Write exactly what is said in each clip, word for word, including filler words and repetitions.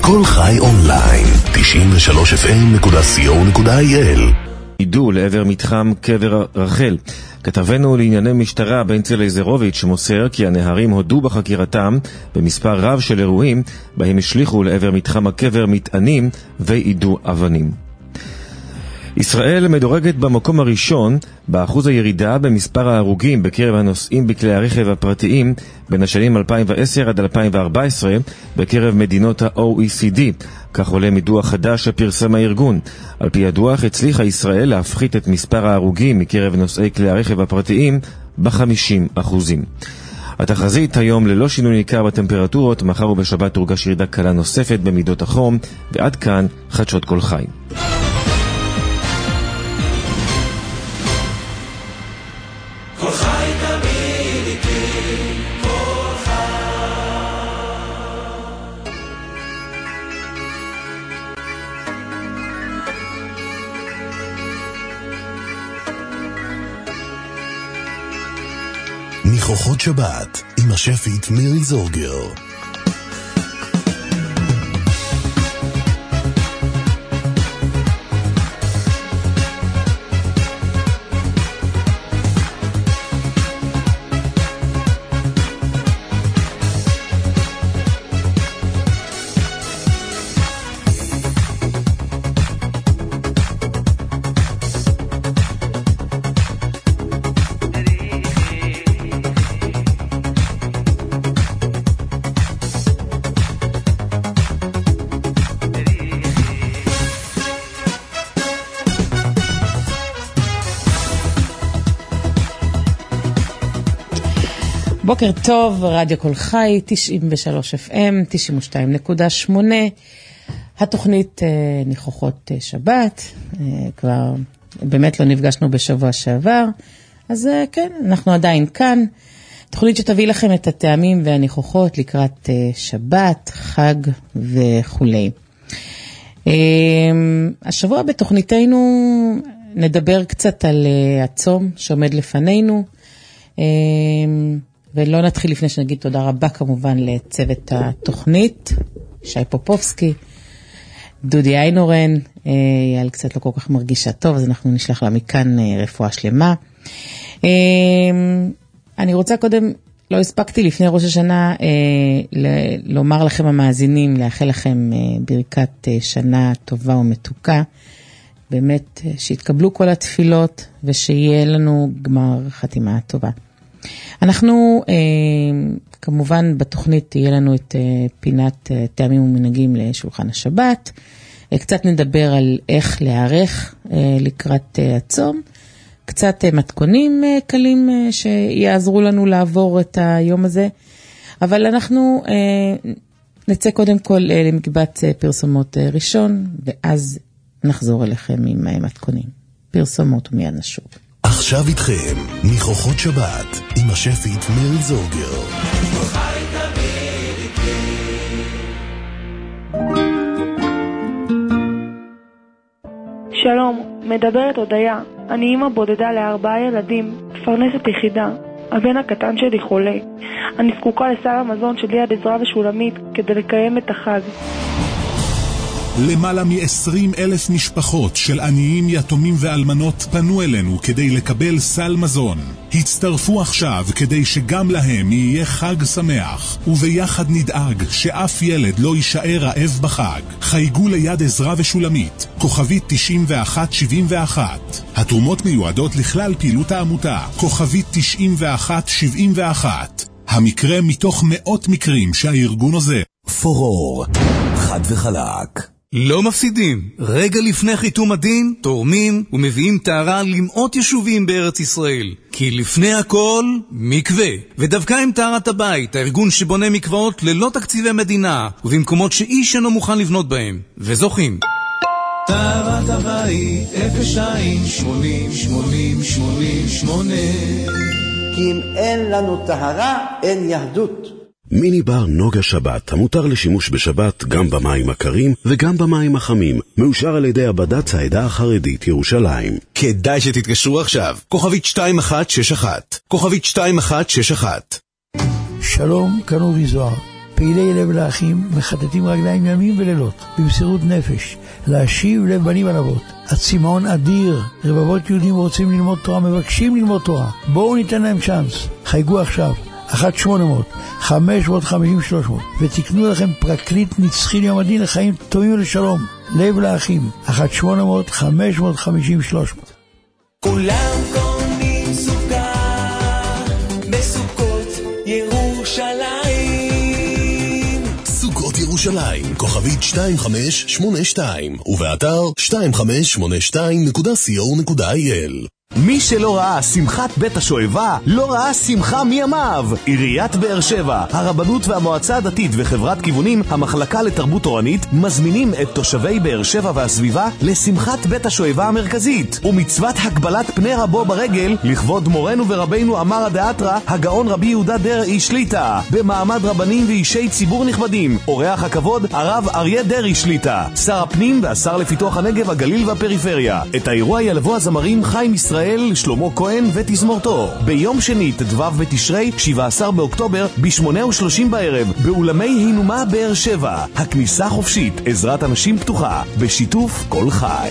כל חי אונליין, תשעים ושלוש אף אם נקודה סי או נקודה איי אל. עידו לעבר מתחם קבר רחל. כתבנו לענייני משטרה בנצל איזרוביץ' מוסר כי הנהרים הודו בחקירתם במספר רב של אירועים בהם השליחו לעבר מתחם הקבר מטענים ועידו אבנים. ישראל מדורגת במקום הראשון באחוז הירידה במספר ההרוגים בקרב הנוסעים בכלי הרכב הפרטיים בין השנים אלפיים ועשר עד אלפיים וארבע עשרה בקרב מדינות ה-או אי סי די, כך עולה מדוח חדש שפרסם הארגון. על פי הדוח הצליחה ישראל להפחית את מספר ההרוגים מקרב נוסעי כלי הרכב הפרטיים ב-חמישים אחוזים. התחזית היום ללא שינוי ניכר בטמפרטורות, מחר ובשבת תורגש ירידה קלה נוספת במידות החום, ועד כאן חדשות כל חי. ניחוחות שבת עם השפית מירי זורגר. בוקר טוב, רדיו כל חי, תשעים ושלוש אף אם, תשעים ושתיים נקודה שמונה, התוכנית ניחוחות שבת, כבר באמת לא נפגשנו בשבוע שעבר, אז כן, אנחנו עדיין כאן, תוכנית שתביא לכם את הטעמים והניחוחות לקראת שבת, חג וכו'. השבוע בתוכניתנו נדבר קצת על הצום שעומד לפנינו, ולא נתחיל לפני שנגיד תודה רבה כמובן לצוות התוכנית, שי פופובסקי, דודי איינורן, יעל קצת לא כל כך מרגישה טוב, אז אנחנו נשלח לה מכאן רפואה שלמה. אני רוצה קודם, לא הספקתי לפני ראש השנה, לומר לכם המאזינים, לאחל לכם ברכת שנה טובה ומתוקה, באמת שיתקבלו כל התפילות, ושיהיה לנו גמר חתימה טובה. אנחנו, אה, כמובן בתוכנית תהיה לנו את אה, פינת אה, טעמים ומנהגים לשולחן השבת, אה, קצת נדבר על איך להיערך אה, לקראת אה, הצום, קצת אה, מתכונים אה, קלים אה, שיעזרו לנו לעבור את היום הזה, אבל אנחנו אה, נצא קודם כל אה, למקבץ אה, פרסומות אה, ראשון, ואז נחזור אליכם עם אה, מתכונים. פרסומות ומיד נשוב. עכשיו איתכם, ניחוחות שבת, עם השפית מירי זורגר. שלום, מדברת הודיה. אני אימא בודדה לארבעה ילדים, מפרנסת יחידה. הבן הקטן שלי חולה. אני זקוקה לסל המזון של יד עזרא ושולמית כדי לקיים את החג. למעלה מ-עשרים אלף משפחות של עניים, יתומים ואלמנות פנו אלינו כדי לקבל סל מזון. הצטרפו עכשיו כדי שגם להם יהיה חג שמח, וביחד נדאג שאף ילד לא יישאר רעב בחג. חייגו ליד עזרא ושולמית, כוכבית תשעים ואחת שבעים ואחת. התרומות מיועדות לכלל פעילות העמותה, כוכבית תשעים ואחת שבעים ואחת. המקרה מתוך מאות מקרים שהארגון עוזר. פורור, חד וחלק. לא מפסידים. רגע לפני חיתום הדין, תורמים ומביאים טהרה למאות יישובים בארץ ישראל. כי לפני הכל, מקווה. ודווקא עם טהרת הבית, הארגון שבונה מקוואות ללא תקציבי מדינה, ובמקומות שאיש אינו מוכן לבנות בהם. וזוכים. טהרת הבית, אפס שתיים שמונים שמונים שמונים שמונה. כי אם אין לנו טהרה, אין יהדות. מיני בר נוגה שבת, המותר לשימוש בשבת גם במים הקרים וגם במים החמים, מאושר על ידי הבד"ץ העדה החרדית ירושלים. כדאי שתתקשרו עכשיו, כוכבית שתיים אחת שש אחת, כוכבית שתיים אחת שש אחת. שלום, כאן אורי זוהר. פעילי לב לאחים מחטטים רגליים ימים ולילות במסירות נפש להשיב לב בנים על אבות. הצמאון אדיר, רבבות יהודים רוצים ללמוד תורה, מבקשים ללמוד תורה. בואו ניתן להם צ'אנס. חייגו עכשיו אחת שמונה מאות חמש מאות חמישים שלוש מאות ותקנו לכם פרקליט נצחי ליום הדין לחיים טובים ולשלום. לב לאחים אחת שמונה מאות חמש מאות חמישים שלוש מאות. כולם קונים סוכה בסוכות ירושלים. סוכות ירושלים, כוכבית שתיים חמש שמונה שתיים ובאתר שתיים חמש שמונה שתיים נקודה סי או נקודה איי אל. מי שלא ראה שמחת בית השואבה, לא ראה שמחה מימיו. עיריית באר שבע, הרבנות והמועצה הדתית וחברת כיוונים, המחלקה לתרבות תורנית, מזמינים את תושבי באר שבע והסביבה לשמחת בית השואבה המרכזית, ומצוות הגבלת פני רבו ברגל, לכבוד מורנו ורבינו אמר הדאתרא, הגאון רבי יהודה דרעי שליטה, במעמד רבנים ואישי ציבור נכבדים. אורח הכבוד, הרב אריה דרעי שליטה, שר הפנים והשר לפיתוח הנגב, הגליל והפריפריה. את האירוע ילוו הזמרים חיים ישראל, שלמה כהן ותזמורתו, ביום שני ט"ו בתשרי שבעה עשר באוקטובר ב-שמונה ושלושים בערב באולמי הינומה באר שבע. הכניסה חופשית, עזרת אנשים פתוחה, בשיתוף כל חי.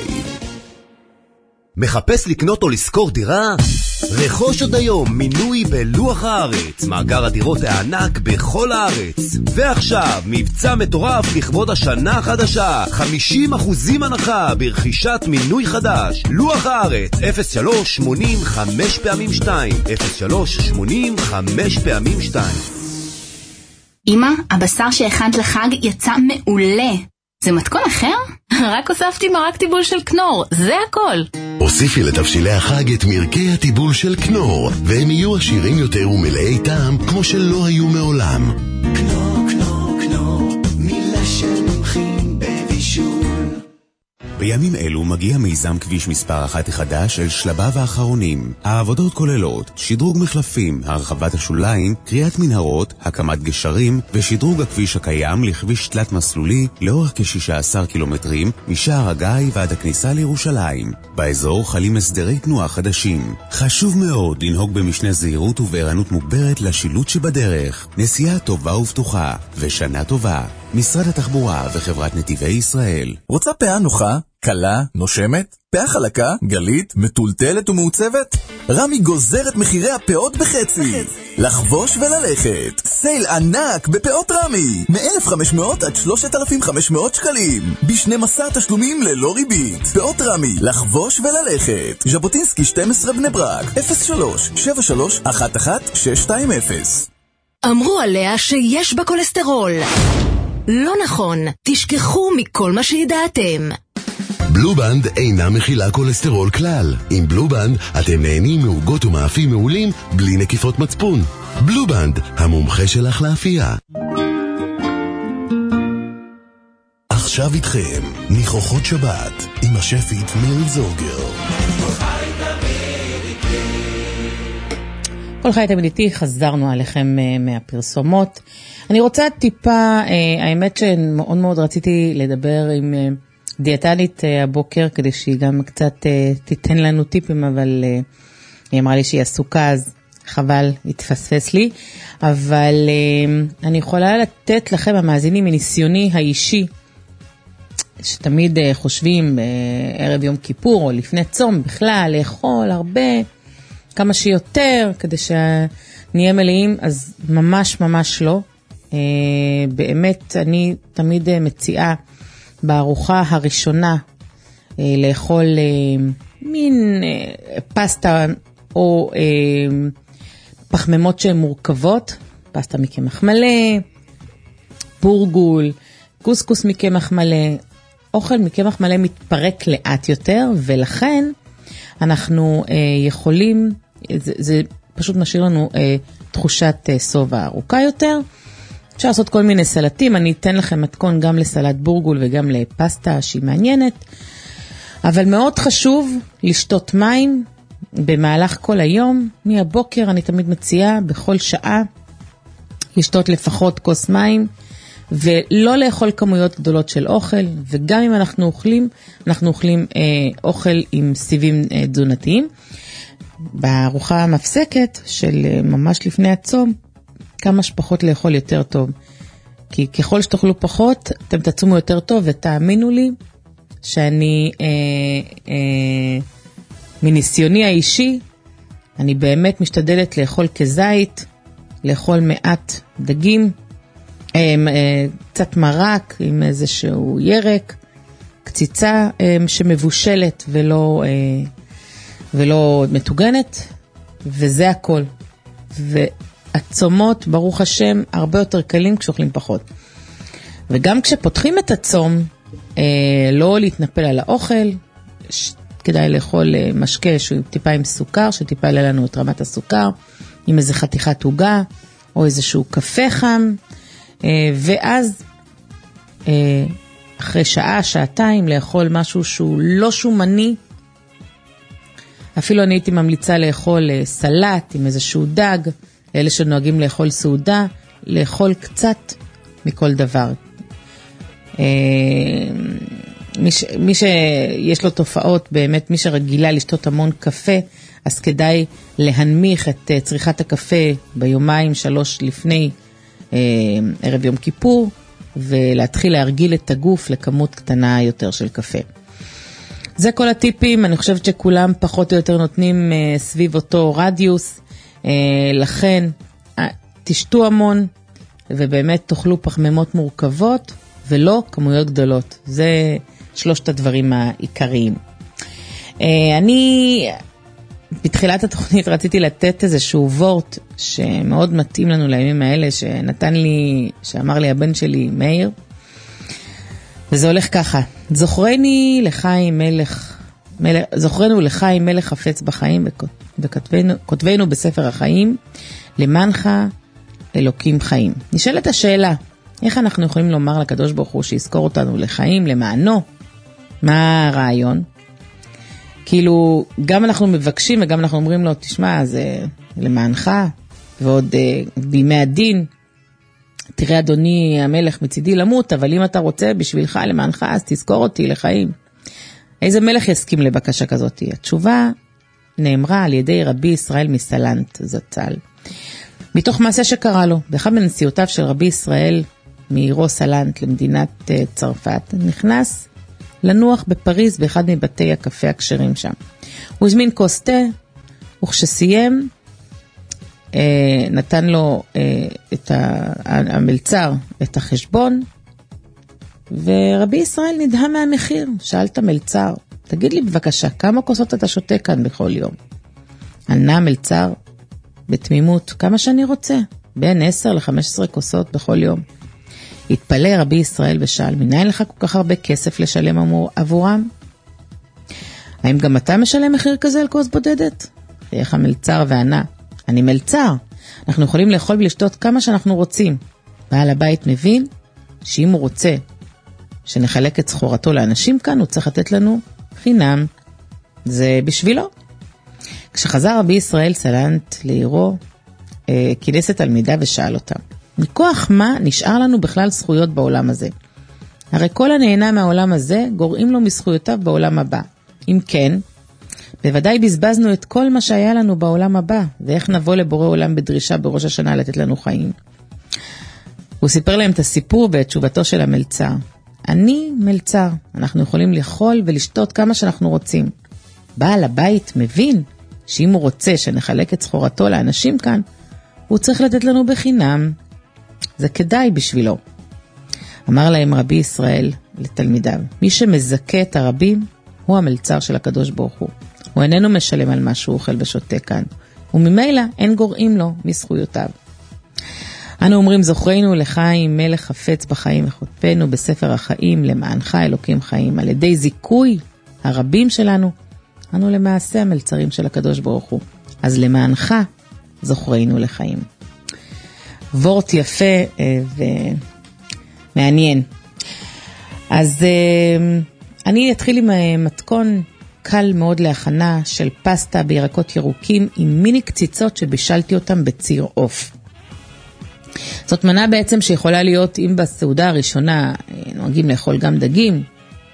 מחפש לקנות או לשכור דירה? רכוש עוד היום מינוי בלוח הארץ, מאגר הדירות הענק בכל הארץ. ועכשיו מבצע מטורף לכבוד השנה החדשה, חמישים אחוזים הנחה ברכישת מינוי חדש. לוח הארץ אפס שלוש שמונים חמש פעמים שתיים אפס שלוש שמונים חמש פעמים שתיים. אמא, הבשר שהכנת לחג יצא מעולה. זה מתכון אחר? רק הוספתי מרק טיבול של כנור, זה הכל. הוסיפי לתבשילי החג את מרקי הטיבול של כנור, והם יהיו עשירים יותר ומלאי טעם כמו שלא היו מעולם. כנור, כנור, כנור, מילה של מומחים בבישול. בימים אלו מגיע מיזם כביש מספר אחת החדש אל שלביו האחרונים. העבודות כוללות שדרוג מחלפים, הרחבת השוליים, קריאת מנהרות, הקמת גשרים ושדרוג הכביש הקיים לכביש תלת מסלולי לאורך כ-שישה עשר קילומטרים משער הגיא ועד הכניסה לירושלים. באזור חלים הסדרי תנועה חדשים. חשוב מאוד לנהוג במשנה זהירות ובערנות מוגברת לשילוט שבדרך. נסיעה טובה ובטוחה ושנה טובה. משרד התחבורה וחברת נתיבי ישראל. רוצה פאה נוחה? קלה, נושמת? פאה חלקה, גלית, מטולטלת ומעוצבת? רמי גוזר את מחירי הפאות בחצי. לחבוש וללכת. סייל ענק בפאות רמי. מ-אלף וחמש מאות עד שלושת אלפים וחמש מאות שקלים. ב-שנים עשר תשלומים ללא ריבית. פאות רמי, לחבוש וללכת. ז'בוטינסקי שתים עשרה בני ברק. אפס שלוש שבע שלוש אחת אחת שש שתיים אפס. אמרו עליה שיש בה קולסטרול. לא נכון, תשכחו מכל מה שידעתם. בלובנד אינה מכילה קולסטרול כלל. עם בלובנד אתם נהנים מעוגות ומאפים מעולים בלי נקיפות מצפון. בלובנד, המומחה שלך לאפייה. עכשיו איתכם, ניחוחות שבת עם השפית מירי זורגר. כל חי תמיד איתי, חזרנו עליכם מהפרסומות. אני רוצה טיפה, האמת שמאוד מאוד רציתי לדבר עם דיאטנית הבוקר, כדי שהיא גם קצת תיתן לנו טיפים, אבל היא אמרה לי שהיא עסוקה, אז חבל, התפספס לי. אבל אני יכולה לתת לכם, המאזינים, מניסיוני האישי, שתמיד חושבים ערב יום כיפור, או לפני צום בכלל, לאכול הרבה, כמה שיותר, כדי שנהיה מלאים, אז ממש ממש לא. באמת, אני תמיד מציעה בארוחה הראשונה לאכול מין פסטה או פחמימות שהן מורכבות, פסטה מקמח מלא, בורגול, קוסקוס מקמח מלא. אוכל מקמח מלא מתפרק לאט יותר, ולכן אנחנו יכולים, זה, זה פשוט משאיר לנו תחושת סובה ארוכה יותר. אפשר לעשות כל מיני סלטים, אני אתן לכם מתכון גם לסלט בורגול וגם לפסטה שהיא מעניינת, אבל מאוד חשוב לשתות מים במהלך כל היום. מהבוקר אני תמיד מציעה בכל שעה לשתות לפחות כוס מים, ולא לאכול כמויות גדולות של אוכל, וגם אם אנחנו אוכלים, אנחנו אוכלים אה, אוכל עם סיבים אה, תזונתיים. בארוחה המפסקת של אה, ממש לפני הצום, כמה שפחות לאכול יותר טוב. כי ככל שתאכלו פחות, אתם תצומו יותר טוב, ותאמינו לי שאני, אה, אה, מניסיוני האישי, אני באמת משתדלת לאכול כזית, לאכול מעט דגים, אה, אה, קצת מרק עם איזשהו ירק, קציצה אה, שמבושלת ולא, אה, ולא מתוגנת, וזה הכל. והצומות, ברוך השם, הרבה יותר קלים כשאוכלים פחות. וגם כשפותחים את הצום, אה, לא להתנפל על האוכל, ש... כדאי לאכול אה, משקה שהוא טיפה עם סוכר, שטיפה יעלה לנו את רמת הסוכר, עם איזה חתיכת עוגה, או איזשהו קפה חם, אה, ואז אה, אחרי שעה, שעתיים, לאכול משהו שהוא לא שומני, אפילו אני הייתי ממליצה לאכול סלט עם איזשהו דג, לאלה שנוהגים לאכול סעודה, לאכול קצת מכל דבר. מי, ש, מי שיש לו תופעות, באמת מי שרגילה לשתות המון קפה, אז כדאי להנמיך את צריכת הקפה ביומיים שלוש לפני ערב יום כיפור, ולהתחיל להרגיל את הגוף לכמות קטנה יותר של קפה. זה כל הטיפים, אני חושבת שכולם פחות או יותר נותנים uh, סביב אותו רדיוס, uh, לכן uh, תשתו המון, ובאמת תאכלו פחמימות מורכבות, ולא כמויות גדולות. זה שלושת הדברים העיקריים. Uh, אני, בתחילת התוכנית רציתי לתת איזשהו וורט, שמאוד מתאים לנו לימים האלה, שנתן לי, שאמר לי הבן שלי מאיר, וזה הולך ככה, זוכרני לחיים מלך, מלך זוכרנו לחיים מלך חפץ בחיים, וכותבנו, כותבנו בספר החיים, למענך אלוקים חיים. נשאלת השאלה, איך אנחנו יכולים לומר לקדוש ברוך הוא שיזכור אותנו לחיים, למענו? מה הרעיון? כאילו, גם אנחנו מבקשים וגם אנחנו אומרים לו, תשמע, זה למענך, ועוד uh, בימי הדין, תראה אדוני המלך מצידי למות, אבל אם אתה רוצה בשבילך למענך, אז תזכור אותי לחיים. איזה מלך יסכים לבקשה כזאת? התשובה נאמרה על ידי רבי ישראל מסלנט זצ"ל. מתוך מעשה שקרה לו, באחד מנסיעותיו של רבי ישראל מעירו סלנט למדינת uh, צרפת, נכנס לנוח בפריז באחד מבתי הקפה הכשרים שם. הוא הזמין כוס תה, וכשסיים, אה, נתן לו אה, את המלצר את החשבון, ורבי ישראל נדהם מהמחיר. שאל את המלצר, תגיד לי בבקשה, כמה כוסות אתה שותה כאן בכל יום? ענה המלצר בתמימות, כמה שאני רוצה, בין עשר לחמש עשרה כוסות בכל יום. התפלא רבי ישראל ושאל, מנין לך כל כך הרבה כסף לשלם עבורם? האם גם אתה משלם מחיר כזה על כוס בודדת? חייך המלצר וענה, אני מלצר, אנחנו יכולים לאכול ולשתות כמה שאנחנו רוצים. בעל הבית מבין שאם הוא רוצה שנחלק את סחורתו לאנשים כאן, הוא צריך לתת לנו חינם. זה בשבילו. כשחזר רבי ישראל סלנט לעירו, אה, כינס את תלמידיו ושאל אותם, מכוח מה נשאר לנו בכלל זכויות בעולם הזה? הרי כל הנהנה מהעולם הזה גורעים לו מזכויותיו בעולם הבא. אם כן, בוודאי בזבזנו את כל מה שהיה לנו בעולם הבא, ואיך נבוא לבורא עולם בדרישה בראש השנה לתת לנו חיים. הוא סיפר להם את הסיפור ואת תשובתו של המלצר. אני מלצר, אנחנו יכולים לאכול ולשתות כמה שאנחנו רוצים. בעל הבית מבין שאם הוא רוצה שנחלק את סחורתו לאנשים כאן, הוא צריך לתת לנו בחינם. זה כדאי בשבילו. אמר להם רבי ישראל לתלמידיו, מי שמזכה את הרבים הוא המלצר של הקדוש ברוך הוא. הוא איננו משלם על מה שהוא אוכל ושותה כאן, וממילא אין גורעים לו מזכויותיו. אנו אומרים זוכרנו לחיים מלך חפץ בחיים, וכותבנו בספר החיים למענך אלוקים חיים. על ידי זיכוי הרבים שלנו, אנו למעשה המלצרים של הקדוש ברוך הוא. אז למענך זוכרנו לחיים. וורט יפה ומעניין. אז אני אתחיל עם מתכון קל מאוד להכנה של פסטה בירקות ירוקים עם מיני קציצות שבישלתי אותם בציר עוף. זאת מנה בעצם שיכולה להיות, אם בסעודה הראשונה נוהגים לאכול גם דגים,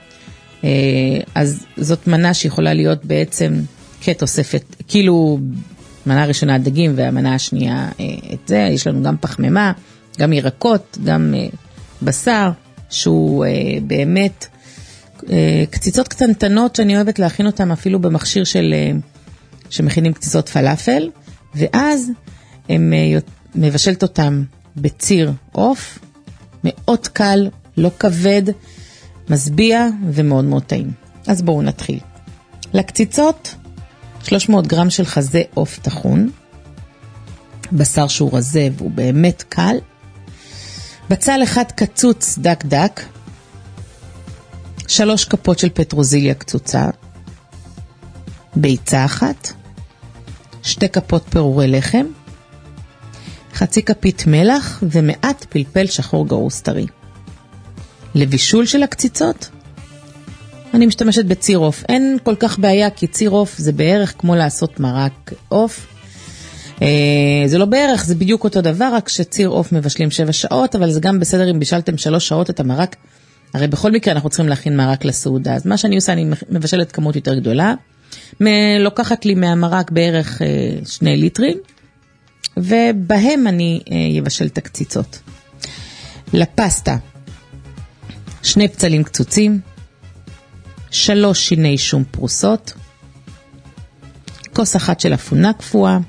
אז זאת מנה שיכולה להיות בעצם כתוספת, כאילו מנה ראשונה הדגים והמנה השנייה את זה, יש לנו גם פחמימה, גם ירקות, גם בשר, שהוא אה, באמת אה, קציצות קטנטנות שאני אוהבת להכין אותם אפילו במכשיר של, אה, שמכינים קציצות פלאפל, ואז הם אה, מבשלת אותם בציר עוף, מאוד קל, לא כבד, מסביע ומאוד מאוד טעים. אז בואו נתחיל. לקציצות שלוש מאות גרם של חזה עוף טחון, בשר שהוא רזה והוא באמת קל, בצל אחד קצוץ דק דק, שלוש כפות של פטרוזיליה קצוצה, ביצה אחת, שתי כפות פירורי לחם, חצי כפית מלח ומעט פלפל שחור גרוס טרי. לבישול של הקציצות אני משתמשת בציר עוף. אין כל כך בעיה, כי ציר עוף זה בערך כמו לעשות מרק עוף. אה, זה לא בערך, זה בדיוק אותו דבר, רק שציר עוף מבשלים שבע שעות, אבל זה גם בסדר אם בישלתם שלוש שעות את המרק. הרי בכל מקרה אנחנו צריכים להכין מרק לסעודה. אז מה שאני עושה, אני מבשלת כמות יותר גדולה. לוקחת לי מהמרק בערך אה, שני ליטרים, ובהם אני אה, יבשל את הקציצות. לפסטה, שני פצלים קצוצים, שלוש שיני שום פרוסות, כוס אחת של אפונה קפואה,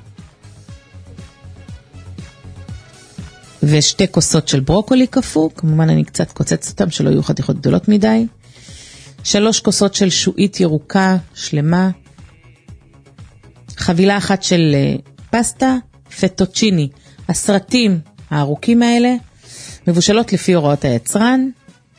ושתי כוסות של ברוקולי קפוא, כמובן אני קצת קוצצת אותם שלא יהיו חתיכות גדולות מדי, שלוש כוסות של שועית ירוקה שלמה, חבילה אחת של פסטה, פטוצ'יני, הסרטים הארוכים האלה, מבושלות לפי הוראות היצרן,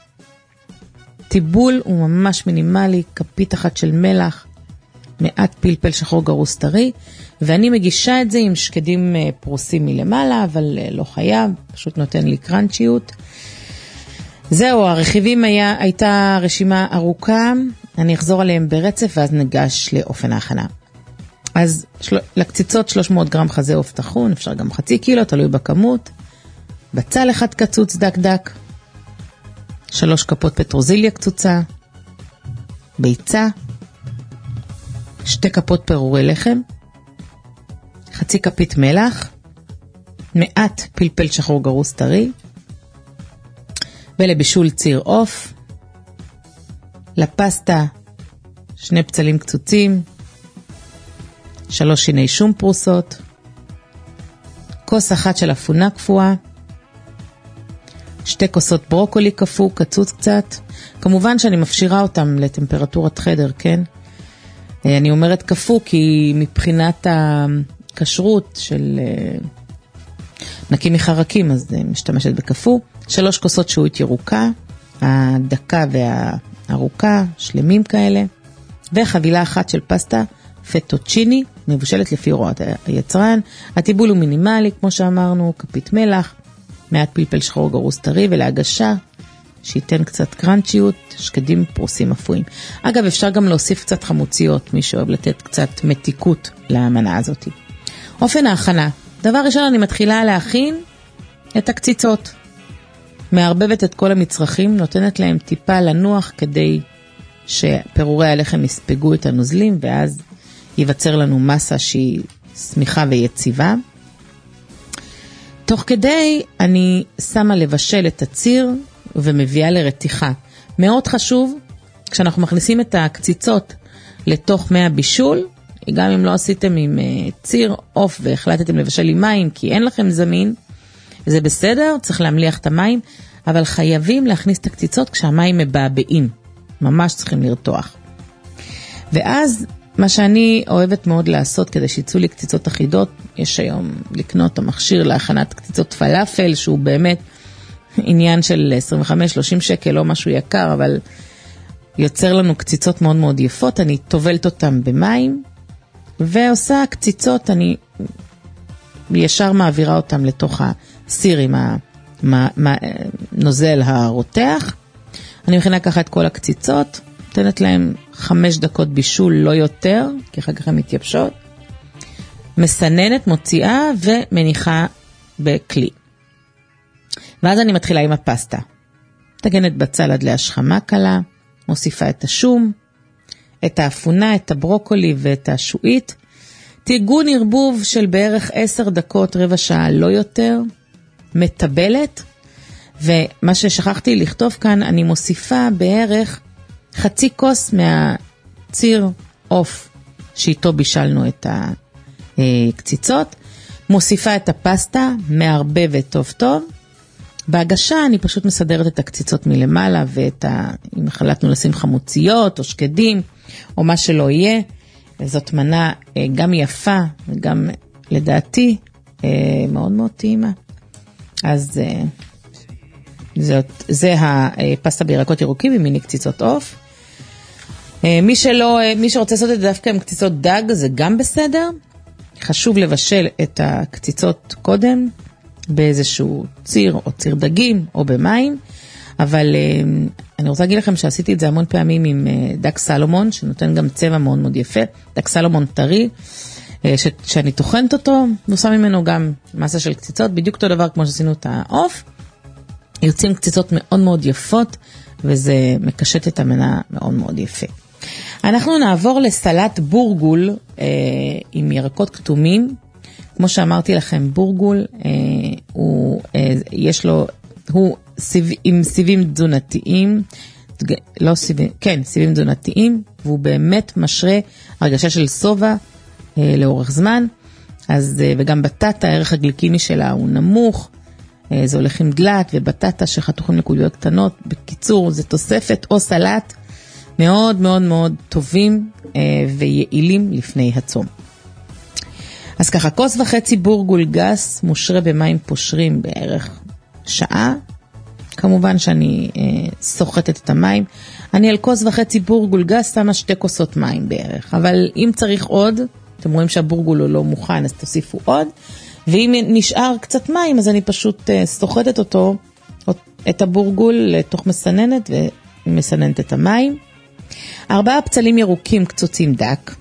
טיבול הוא ממש מינימלי, כפית אחת של מלח, מעט פלפל שחור גרוס טרי, ואני מגישה את זה עם שקדים פרוסים מלמעלה, אבל לא חייב, פשוט נותן לי קרנצ'יות. זהו, הרכיבים היה, הייתה רשימה ארוכה, אני אחזור עליהם ברצף, ואז ניגש לאופן ההכנה. אז של... לקציצות שלוש מאות גרם חזה עוף טחון, אפשר גם חצי קילו, תלוי בכמות, בצל אחד קצוץ דק דק, שלוש כפות פטרוזיליה קצוצה, ביצה, שתי כפות פירורי לחם, חצי כפית מלח, מעט פלפל שחור גרוס טרי, ולבישול ציר עוף, לפסטה שני פצלים קצוצים, שלוש שיני שום פרוסות, כוס אחת של אפונה קפואה, שתי כוסות ברוקולי קפוא, קצוץ קצת. כמובן שאני מפשירה אותם לטמפרטורת חדר, כן? אני אומרת קפוא כי מבחינת הכשרות של נקי מחרקים, אז משתמשת בקפוא. שלוש כוסות שועית ירוקה, הדקה והארוכה, שלמים כאלה. וחבילה אחת של פסטה פטוצ'יני, מבושלת לפי הוראות היצרן. הטיבול הוא מינימלי, כמו שאמרנו, כפית מלח, מעט פלפל שחור גרוס טרי, ולהגשה שייתן קצת קרנצ'יות, שקדים פרוסים אפויים. אגב, אפשר גם להוסיף קצת חמוציות, מי שאוהב לתת קצת מתיקות למנה הזאת. אופן ההכנה. דבר ראשון, אני מתחילה להכין את הקציצות. מערבבת את כל המצרכים, נותנת להם טיפה לנוח כדי שפירורי הלחם יספגו את הנוזלים, ואז ייווצר לנו מסה שהיא סמיכה ויציבה. תוך כדי אני שמה לבשל את הציר ומביאה לרתיחה. מאוד חשוב, כשאנחנו מכניסים את הקציצות לתוך מי הבישול, גם אם לא עשיתם עם ציר עוף והחלטתם לבשל עם מים כי אין לכם זמין, זה בסדר, צריך להמליח את המים, אבל חייבים להכניס את הקציצות כשהמים מבעבעים. ממש צריכים לרתוח. ואז מה שאני אוהבת מאוד לעשות כדי שיצאו לי קציצות אחידות, יש היום לקנות המכשיר להכנת קציצות פלאפל, שהוא באמת עניין של עשרים וחמש שלושים שקל, לא משהו יקר, אבל יוצר לנו קציצות מאוד מאוד יפות. אני טובלת אותם במים, ועושה קציצות, אני ישר מעבירה אותם לתוך הסיר עם הנוזל הרותח. אני מכינה ככה את כל הקציצות, נותנת להם חמש דקות בישול, לא יותר, כי אחר כך הן מתייבשות. מסננת, מוציאה ומניחה בכלי. ואז אני מתחילה עם הפסטה. תגנת בצל עד להשחמה קלה, מוסיפה את השום, את האפונה, את הברוקולי ואת השועית. תיגון ערבוב של בערך עשר דקות, רבע שעה, לא יותר. מטבלת. ומה ששכחתי לכתוב כאן, אני מוסיפה בערך חצי כוס מהציר עוף שאיתו בישלנו את הקציצות, מוסיפה את הפסטה, מערבבת טוב טוב, בהגשה אני פשוט מסדרת את הקציצות מלמעלה, ואת ה... אם החלטנו לשים חמוציות או שקדים או מה שלא יהיה, זאת מנה גם יפה וגם לדעתי מאוד מאוד טעימה. אז זאת, זה הפסטה בירקות ירוקים עם מיני קציצות עוף. מי שלא, מי שרוצה לעשות את זה דווקא עם קציצות דג, זה גם בסדר. חשוב לבשל את הקציצות קודם, באיזשהו ציר או ציר דגים או במים, אבל אני רוצה להגיד לכם שעשיתי את זה המון פעמים עם דג סלומון, שנותן גם צבע מאוד מאוד יפה, דג סלומון טרי, ש, שאני תוכנת אותו, ועושה ממנו גם מסה של קציצות, בדיוק אותו דבר כמו שעשינו את העוף, יוצאים קציצות מאוד מאוד יפות, וזה מקשט את המנה מאוד מאוד יפה. אנחנו נעבור לסלט בורגול אה, עם ירקות כתומים. כמו שאמרתי לכם, בורגול אה, הוא, אה, יש לו, הוא סיב, עם סיבים תזונתיים, לא סיבים, כן, סיבים תזונתיים, והוא באמת משרה הרגשה של סובה אה, לאורך זמן. אז, אה, וגם בטטה, הערך הגליקמי שלה הוא נמוך, אה, זה הולך עם דלת ובטטה שחתוכים נקודות קטנות. בקיצור, זה תוספת או סלט מאוד מאוד מאוד טובים אה, ויעילים לפני הצום. אז ככה, כוס וחצי בורגול גס מושרה במים פושרים בערך שעה. כמובן שאני אה, סוחטת את המים. אני על כוס וחצי בורגול גס שמה שתי כוסות מים בערך. אבל אם צריך עוד, אתם רואים שהבורגול הוא לא מוכן, אז תוסיפו עוד. ואם נשאר קצת מים, אז אני פשוט אה, סוחטת אותו, את הבורגול לתוך מסננת ומסננת את המים. ארבעה פצלים ירוקים קצוצים דק.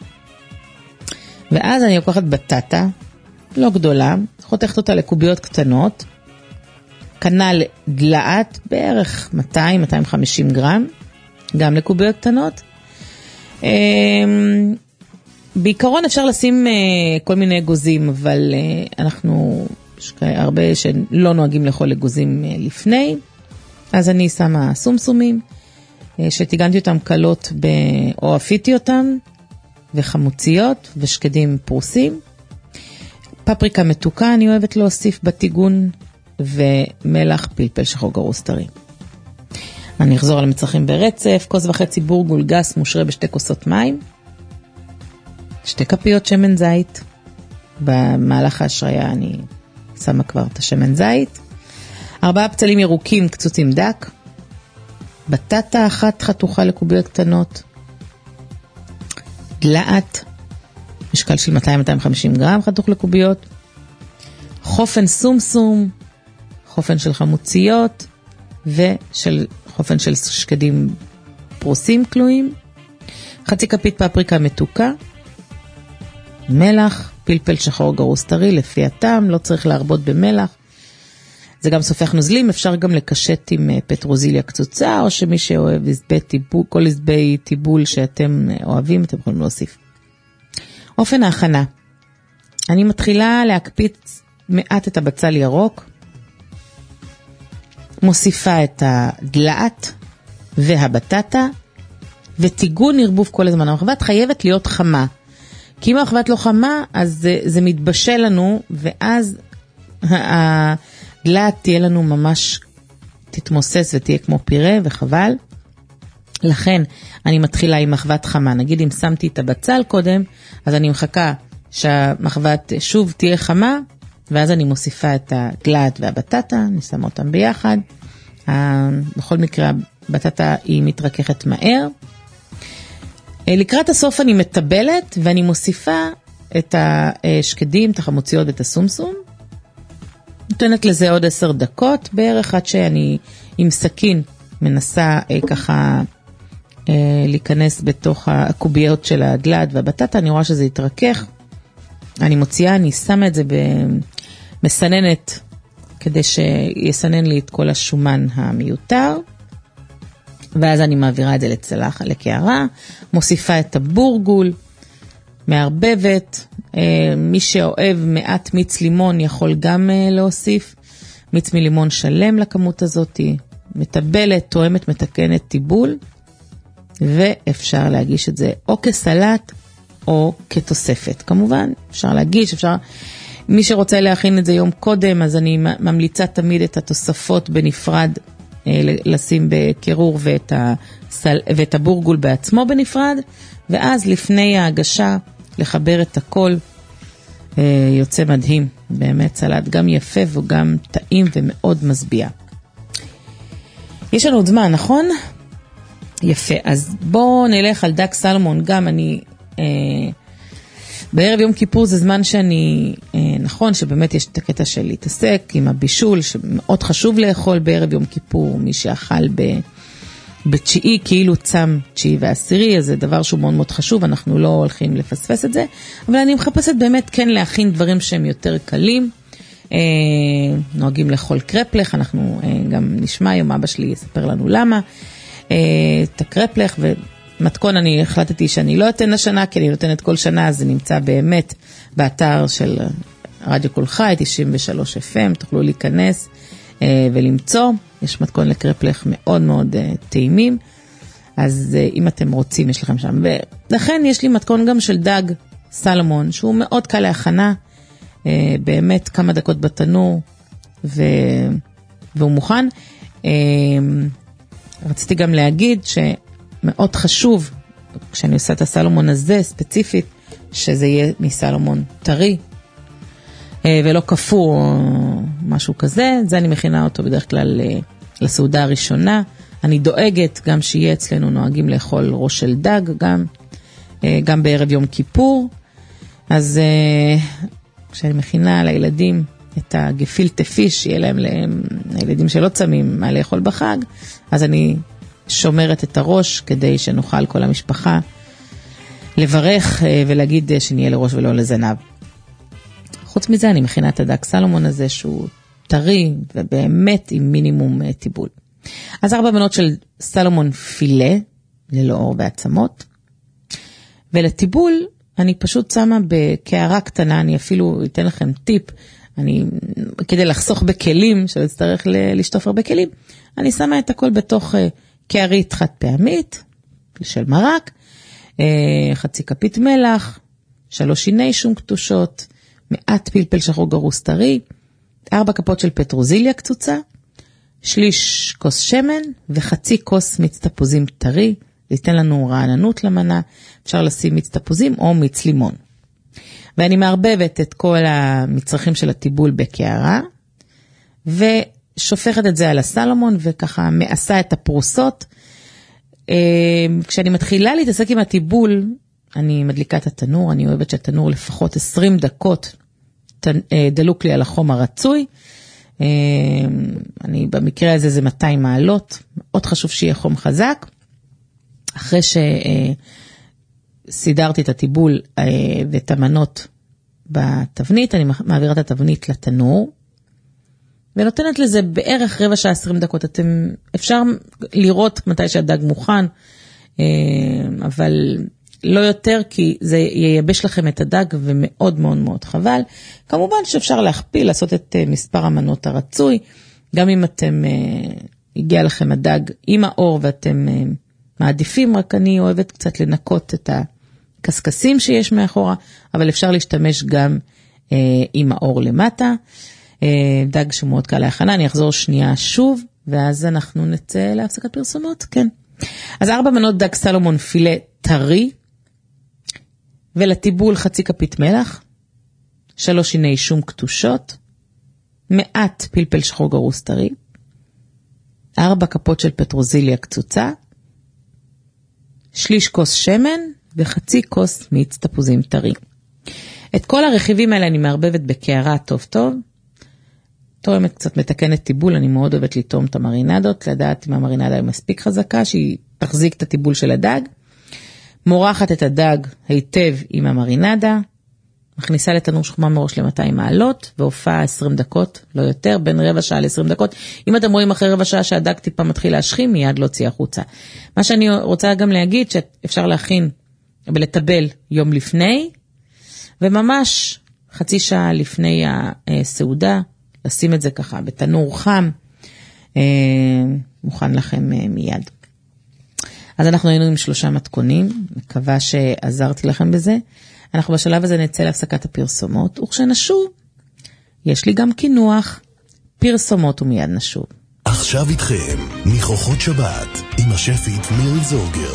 ואז אני לוקחת בטטה, לא גדולה, חותכת אותה לקוביות קטנות, כנ"ל דלעת, בערך מאתיים עד מאתיים וחמישים גרם, גם לקוביות קטנות. בעיקרון אפשר לשים כל מיני אגוזים, אבל אנחנו, יש הרבה שלא נוהגים לאכול אגוזים לפני, אז אני שמה סומסומים, שתיגנתי אותם קלות, ב... או אפיתי אותם, וחמוציות ושקדים פרוסים. פפריקה מתוקה אני אוהבת להוסיף בתיגון, ומלח פלפל שחור גרוס טרי. אני אחזור על המצרכים ברצף. כוס וחצי בורגול גס מושרה בשתי כוסות מים, שתי כפיות שמן זית, במהלך ההשריה אני שמה כבר את השמן זית, ארבעה פצלים ירוקים קצוצים דק, בטטה אחת חתוכה לקוביות קטנות, דלעת, משקל של מאתיים עד מאתיים וחמישים גרם חתוך לקוביות, חופן סומסום, חופן של חמוציות, ושל חופן של שקדים פרוסים כלואים, חצי כפית פפריקה מתוקה, מלח, פלפל שחור גרוס טרי לפי הטעם, לא צריך להרבות במלח, זה גם סופח נוזלים, אפשר גם לקשט עם פטרוזיליה קצוצה, או שמי שאוהב עזבי טיבול, כל עזבי טיבול שאתם אוהבים, אתם יכולים להוסיף. אופן ההכנה. אני מתחילה להקפיץ מעט את הבצל ירוק, מוסיפה את הדלעת והבטטה, ותיגון ערבוב כל הזמן. המחבת חייבת להיות חמה, כי אם המחבת לא חמה, אז זה, זה מתבשל לנו, ואז הדלעת תהיה לנו ממש, תתמוסס ותהיה כמו פירה, וחבל. לכן אני מתחילה עם מחבת חמה. נגיד אם שמתי את הבצל קודם, אז אני מחכה שהמחבת שוב תהיה חמה, ואז אני מוסיפה את הדלעת והבטטה, אני שמה אותם ביחד. בכל מקרה, הבטטה היא מתרככת מהר. לקראת הסוף אני מטבלת, ואני מוסיפה את השקדים, את החמוציות ואת הסומסום. נותנת לזה עוד עשר דקות בערך, עד שאני עם סכין מנסה ככה להיכנס בתוך הקוביות של הדלעת והבטטה. אני רואה שזה יתרכך. אני מוציאה, אני שמה את זה במסננת, כדי שיסנן לי את כל השומן המיותר. ואז אני מעבירה את זה לצלחת, לקערה, מוסיפה את הבורגול, מערבבת, מי שאוהב מעט מיץ לימון יכול גם להוסיף, מיץ מלימון שלם לכמות הזאת, מטבלת, תואמת, מתקנת, טיבול, ואפשר להגיש את זה או כסלט או כתוספת. כמובן, אפשר להגיש, אפשר... מי שרוצה להכין את זה יום קודם, אז אני ממליצה תמיד את התוספות בנפרד, לשים בקירור ואת, הסל... ואת הבורגול בעצמו בנפרד, ואז לפני ההגשה לחבר את הכל, יוצא מדהים. באמת סלט גם יפה וגם טעים ומאוד מסביע. יש לנו עוד זמן, נכון? יפה, אז בואו נלך על דג סלמון. גם אני... אה, בערב יום כיפור זה זמן שאני, אה, נכון שבאמת יש את הקטע של להתעסק עם הבישול, שמאוד חשוב לאכול בערב יום כיפור, מי שאכל ב, בתשיעי, כאילו צם תשיעי ועשירי, אז זה דבר שהוא מאוד מאוד חשוב, אנחנו לא הולכים לפספס את זה, אבל אני מחפשת באמת כן להכין דברים שהם יותר קלים, אה, נוהגים לאכול קרפלך, אנחנו אה, גם נשמע, היום אבא שלי יספר לנו למה, אה, את הקרפלך ו... מתכון אני החלטתי שאני לא אתן לשנה, כי אני נותנת כל שנה, אז זה נמצא באמת באתר של רדיו כל חי, תשעים ושלוש אף אם, תוכלו להיכנס אה, ולמצוא, יש מתכון לקרפלך מאוד מאוד אה, טעימים, אז אה, אם אתם רוצים יש לכם שם, ולכן יש לי מתכון גם של דג סלמון, שהוא מאוד קל להכנה, אה, באמת כמה דקות בתנור, ו... והוא מוכן. אה, רציתי גם להגיד ש... מאוד חשוב, כשאני עושה את הסלמון הזה ספציפית, שזה יהיה מסלמון טרי, ולא קפוא או משהו כזה. זה אני מכינה אותו בדרך כלל לסעודה הראשונה. אני דואגת גם שיהיה אצלנו נוהגים לאכול ראש של דג, גם, גם בערב יום כיפור. אז כשאני מכינה לילדים את הגפילטה פיש, שיהיה להם, לילדים שלא צמים מה לאכול בחג, אז אני... שומרת את הראש כדי שנוכל כל המשפחה לברך ולהגיד שנהיה לראש ולא לזנב. חוץ מזה אני מכינה את הדג סלמון הזה שהוא טרי ובאמת עם מינימום טיבול. אז ארבע מנות של סלמון פילה ללא אור ועצמות. ולטיבול אני פשוט שמה בקערה קטנה, אני אפילו אתן לכם טיפ, אני, כדי לחסוך בכלים, שלא אצטרך לשטוף הרבה כלים, אני שמה את הכל בתוך קערית חד פעמית של מרק, חצי כפית מלח, שלוש שיני שום קטושות, מעט פלפל שחור גרוס טרי, ארבע כפות של פטרוזיליה קצוצה, שליש כוס שמן וחצי כוס מיץ תפוזים טרי, זה ייתן לנו רעננות למנה, אפשר לשים מיץ תפוזים או מיץ לימון. ואני מערבבת את כל המצרכים של הטיבול בקערה, ושופכת את זה על הסלמון, וככה מעשה את הפרוסות. כשאני מתחילה להתעסק עם הטיבול, אני מדליקה את התנור, אני אוהבת שהתנור לפחות עשרים דקות דלוק לי על החום הרצוי. אני במקרה הזה זה מאתיים מעלות, מאוד חשוב שיהיה חום חזק. אחרי שסידרתי את הטיבול ואת המנות בתבנית, אני מעבירה את התבנית לתנור, ונותנת לזה בערך רבע שעה עשרים דקות. אתם, אפשר לראות מתי שהדג מוכן, אבל לא יותר, כי זה ייבש לכם את הדג, ומאוד מאוד מאוד חבל. כמובן שאפשר להכפיל, לעשות את מספר המנות הרצוי, גם אם אתם, הגיע לכם הדג עם האור, ואתם מעדיפים, רק אני אוהבת קצת לנקות את הקסקסים שיש מאחורה, אבל אפשר להשתמש גם אה, עם האור למטה. אה, דג שמאוד קל להכנה, אני אחזור שנייה שוב, ואז אנחנו נצא להפסקת פרסומות, כן. אז ארבע מנות דג סלומון פילה טרי, ולטיבול חצי כפית מלח, שלוש שיני שום קטושות, מעט פלפל שחור גרוס טרי, ארבע כפות של פטרוזיליה קצוצה, שליש כוס שמן וחצי כוס מיץ תפוזים טרי. את כל הרכיבים האלה אני מערבבת בקערה טוב טוב. תואמת קצת מתקנת טיבול, אני מאוד אוהבת לטעום את המרינדות, לדעת אם המרינדה היא מספיק חזקה, שהיא תחזיק את הטיבול של הדג. מורחת את הדג היטב עם המרינדה, מכניסה לתנור שחומה מראש ל-מאתיים מעלות, והופעה עשרים דקות, לא יותר, בין רבע שעה ל-עשרים דקות. אם אתם רואים אחרי רבע שעה שהדג טיפה מתחיל להשכים, מיד להוציא החוצה. מה שאני רוצה גם להגיד, שאפשר להכין ולטבל יום לפני, וממש חצי שעה לפני הסעודה, לשים את זה ככה בתנור חם, מוכן לכם מיד. אז אנחנו היינו עם שלושה מתכונים, מקווה שעזרתי לכם בזה. אנחנו בשלב הזה נצא להפסקת הפרסומות, וכשנשוב, יש לי גם כינוח, פרסומות ומיד נשוב. עכשיו איתכם, ניחוחות שבת, עם השפית מירי זורגר.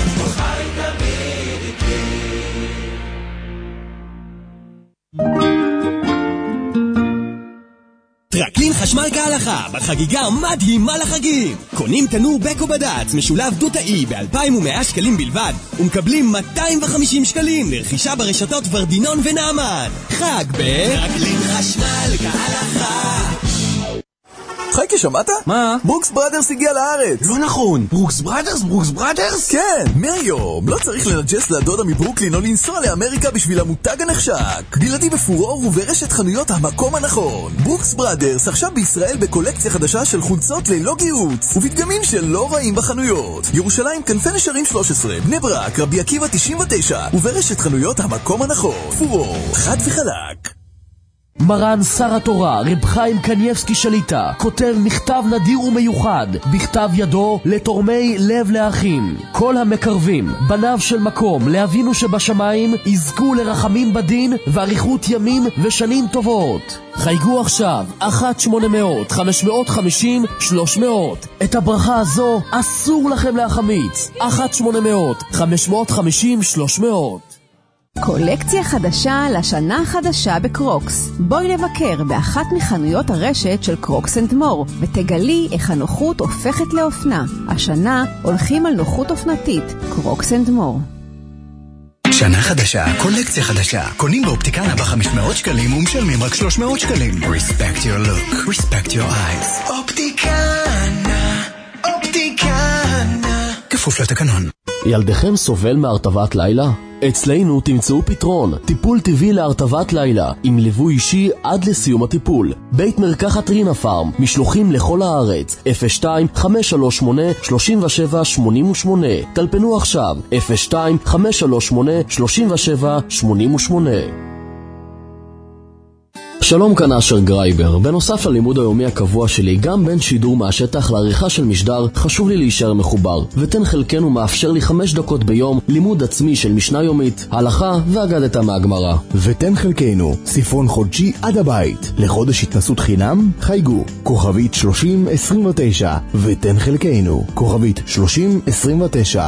טרקלין חשמל כהלכה, בחגיגה מדהימה לחגים. קונים תנור בקו בד"ץ, משולב דו-תאי ב-אלפיים ומאה שקלים בלבד, ומקבלים מאתיים וחמישים שקלים לרכישה ברשתות ורדינון ונעמן. חג ב... טרקלין חשמל כהלכה. חייקי, שמעת? מה? ברוקס בראדרס הגיע לארץ. לא נכון. ברוקס בראדרס? ברוקס בראדרס? כן, מהיום לא צריך לנג'ס לדודה מברוקלין או לנסוע לאמריקה בשביל המותג הנחשק. בלעדי בפורור וברשת חנויות המקום הנכון. ברוקס בראדרס עכשיו בישראל בקולקציה חדשה של חולצות ללא גיוץ ובדגמים שלא רעים בחנויות. ירושלים כנפי נשרים שלוש עשרה, בני ברק, רבי עקיבא תשעים ותשע וברשת חנויות המקום הנכון. פורור, חד וחלק. מרן שר התורה רב חיים קניבסקי שליטה כותב מכתב נדיר ומיוחד בכתב ידו לתורמי לב לאחים. כל המקרבים בניו של מקום לאבינו שבשמיים יזכו לרחמים בדין ואריכות ימים ושנים טובות. חייגו עכשיו אחת שמונה מאות חמש מאות חמישים שלוש מאות. את הברכה הזו אסור לכם להחמיץ. אחת שמונה מאות חמש מאות חמישים שלוש מאות. קולקציה חדשה לשנה החדשה בקרוקס. בואי לבקר באחת מחנויות הרשת של קרוקס אנד מור ותגלי איך הנוחות הופכת לאופנה. השנה הולכים על נוחות אופנתית. קרוקס אנד מור. שנה חדשה, קולקציה חדשה. קונים באופטיקנה ב-חמש מאות שקלים ומשלמים רק שלוש מאות שקלים. Respect your look, respect your eyes. אופטיקנה, אופטיקנה. כפוף לתקנון. ילדיכם סובל מהרטבת לילה? אצלנו תמצאו פתרון, טיפול טבעי להרטבת לילה, עם ליווי אישי עד לסיום הטיפול. בית מרקחת רינה פארם, משלוחים לכל הארץ, אפס שתיים חמש שלוש שמונה שלוש שבע שמונה שמונה. טלפנו עכשיו, אפס שתיים חמש שלוש שמונה שלוש שבע שמונה שמונה. שלום, כאן אשר גרייבר. בנוסף ללימוד היומי הקבוע שלי, גם בין שידור מהשטח לעריכה של משדר, חשוב לי להישאר מחובר. ותן חלקנו מאפשר לי חמש דקות ביום לימוד עצמי של משנה יומית, הלכה ואגדתה מהגמרא. ותן חלקנו ספרון חודשי עד הבית. לחודש התנסות חינם, חייגו כוכבית שלושים עשרים ותשע. ותן חלקנו כוכבית שלושים עשרים ותשע.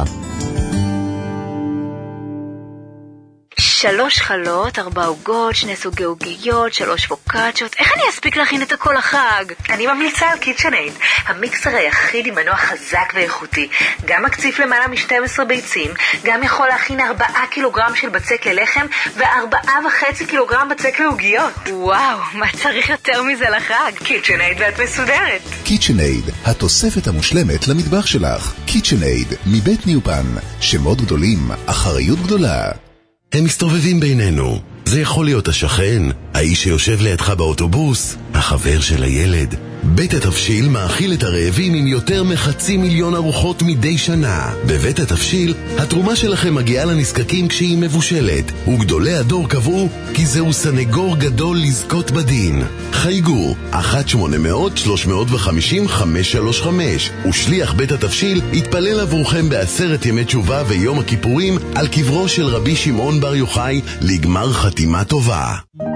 שלוש חלות, ארבע עוגות, שני סוגי עוגיות, שלוש פוקאצ'ות. איך אני אספיק להכין את הכל החג? אני ממליצה על קיצ'נייד, המיקסר היחיד עם מנוע חזק ואיכותי. גם מקציף למעלה מ-שתים עשרה ביצים, גם יכול להכין ארבעה קילוגרם של בצק ללחם וארבעה וחצי קילוגרם בצק לעוגיות. וואו, מה צריך יותר מזה לחג? קיצ'נייד ואת מסודרת. קיצ'נייד, התוספת המושלמת למטבח שלך. קיצ'נייד, מבית ניופן. שמות גדולים, אחריות גדולה. הם מסתובבים בינינו. זה יכול להיות השכן, האיש שיושב לידך באוטובוס, החבר של הילד. בית התבשיל מאכיל את הרעבים עם יותר מחצי מיליון ארוחות מדי שנה. בבית התבשיל, התרומה שלכם מגיעה לנזקקים כשהיא מבושלת, וגדולי הדור קבעו כי זהו סנגור גדול לזכות בדין. חייגו, אחת שמונה מאות שלוש חמש חמש שלוש חמש, ושליח בית התבשיל יתפלל עבורכם בעשרת ימי תשובה ויום הכיפורים על קברו של רבי שמעון בר יוחאי לגמר חתימה טובה.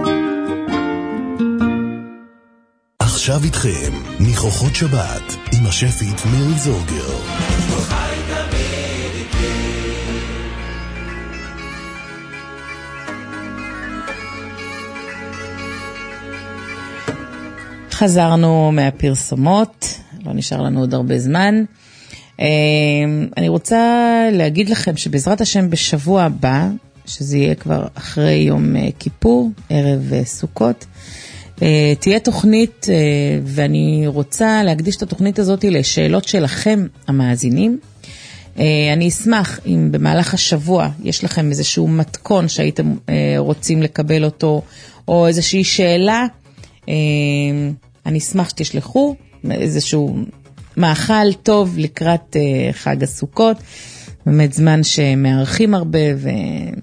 עכשיו איתכם, ניחוחות שבת, עם השפית מירי זורגר. חזרנו מהפרסומות, לא נשאר לנו עוד הרבה זמן. אני רוצה להגיד לכם שבעזרת השם בשבוע הבא, שזה יהיה כבר אחרי יום כיפור, ערב סוכות, תהיה תוכנית, ואני רוצה להקדיש את התוכנית הזאת לשאלות שלכם המאזינים. אני אשמח אם במהלך השבוע יש לכם איזשהו מתכון שהייתם רוצים לקבל אותו, או איזושהי שאלה, אני אשמח שתשלחו איזשהו מאכל טוב לקראת חג הסוכות, באמת זמן שמארחים הרבה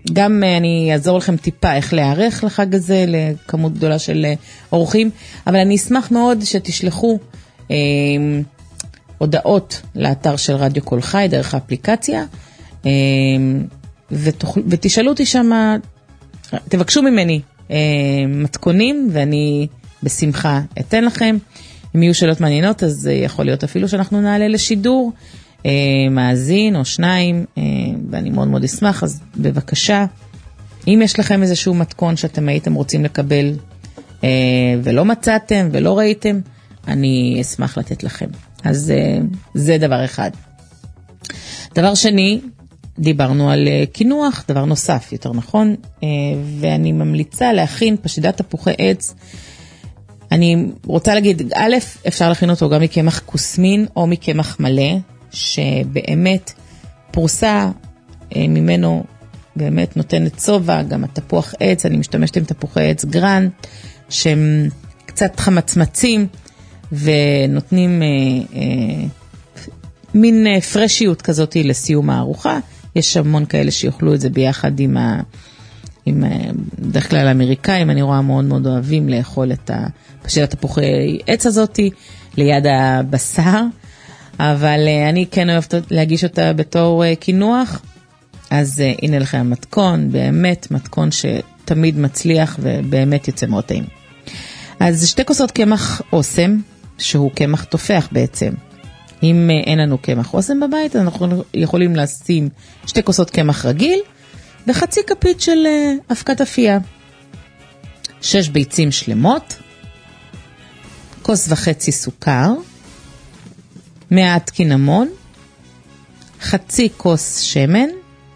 גם אני אעזור לכם טיפה איך להיערך לחג הזה, לכמות גדולה של אורחים, אבל אני אשמח מאוד שתשלחו אה, הודעות לאתר של רדיו קול חי, דרך האפליקציה, אה, ותוכל, ותשאלו אותי שם, תבקשו ממני אה, מתכונים, ואני בשמחה אתן לכם. אם יהיו שאלות מעניינות, אז יכול להיות אפילו שאנחנו נעלה לשידור, אה, מאזין או שניים, אה, ואני מאוד מאוד אשמח, אז בבקשה, אם יש לכם איזשהו מתכון שאתם הייתם רוצים לקבל, אה, ולא מצאתם ולא ראיתם, אני אשמח לתת לכם. אז אה, זה דבר אחד. דבר שני, דיברנו על אה, כינוח, דבר נוסף, יותר נכון, אה, ואני ממליצה להכין פשטידת תפוחי עץ. אני רוצה להגיד, א', אפשר להכין אותו גם מקמח קוסמין או מקמח מלא, שבאמת פרוסה אה, ממנו באמת נותנת צובע, גם התפוח עץ, אני משתמשת עם תפוחי עץ גרן, שהם קצת חמצמצים, ונותנים אה, אה, מין אה, פרשיות כזאת לסיום הארוחה. יש המון כאלה שיוכלו את זה ביחד עם, ה, עם אה, דרך כלל האמריקאים, אני רואה מאוד מאוד אוהבים לאכול את פשטידת תפוחי עץ הזאת, ליד הבשר, אבל אה, אני כן אוהבת להגיש אותה בתור אה, כינוח, אז uh, הנה לכם המתכון, באמת מתכון שתמיד מצליח ובאמת יוצא מאוד טעים. אז שתי כוסות קמח אוסם, שהוא קמח תופח בעצם. אם uh, אין לנו קמח אוסם בבית, אנחנו יכולים לשים שתי כוסות קמח רגיל, וחצי כפית של uh, אבקת אפייה. שש ביצים שלמות, כוס וחצי סוכר, מעט קינמון, חצי כוס שמן,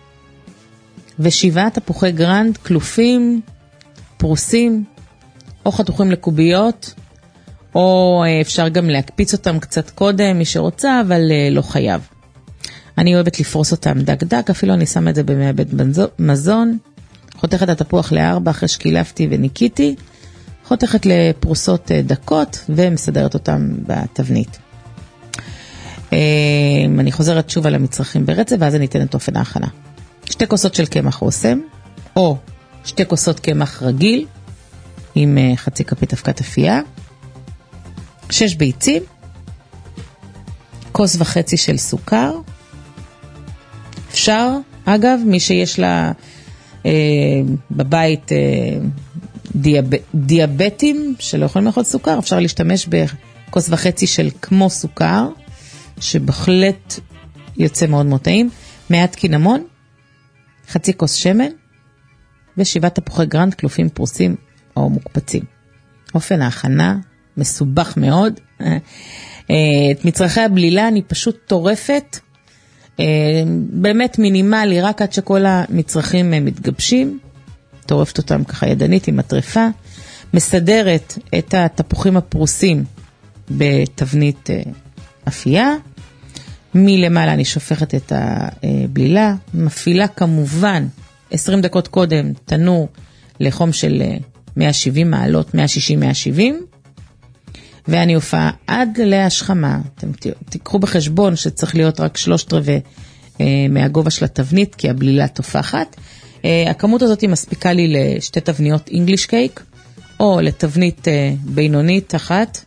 ושבעה תפוחי גרנד, כלופים, פרוסים, או חתוכים לקוביות, או אפשר גם להקפיץ אותם קצת קודם, מי שרוצה, אבל לא חייב. אני אוהבת לפרוס אותם דק דק, אפילו אני שמה את זה במעבד מזון, חותכת את התפוח לארבע אחרי שקילפתי וניקיתי, חותכת לפרוסות דקות, ומסדרת אותם בתבנית. אני חוזרת שוב על המצרכים ברצף, ואז אני אתן את אופן ההכנה. שתי כוסות של קמח אוסם, או שתי כוסות קמח רגיל, עם חצי כפית אבקת אפייה, שש ביצים, כוס וחצי של סוכר, אפשר, אגב, מי שיש לה אה, בבית אה, דיאב, דיאבטים, שלא יכולים לאכול סוכר, אפשר להשתמש בכוס וחצי של כמו סוכר, שבהחלט יוצא מאוד מאוד טעים, מעט קינמון, חצי כוס שמן, ושבעה תפוחי גרנד, כלופים פרוסים או מוקפצים. אופן ההכנה מסובך מאוד. את מצרכי הבלילה אני פשוט טורפת, באמת מינימלי, רק עד שכל המצרכים מתגבשים, טורפת אותם ככה ידנית עם הטרפה, מסדרת את התפוחים הפרוסים בתבנית אפייה, מלמעלה אני שופכת את הבלילה, מפעילה כמובן עשרים דקות קודם תנור לחום של מאה ושבעים מעלות, מאה ושישים מאה ושבעים, ואני הופעה עד להשכמה. אתם תיקחו בחשבון שצריך להיות רק שלושת רבעי מהגובה של התבנית, כי הבלילה תופחת. הכמות הזאת מספיקה לי לשתי תבניות English cake, או לתבנית בינונית אחת.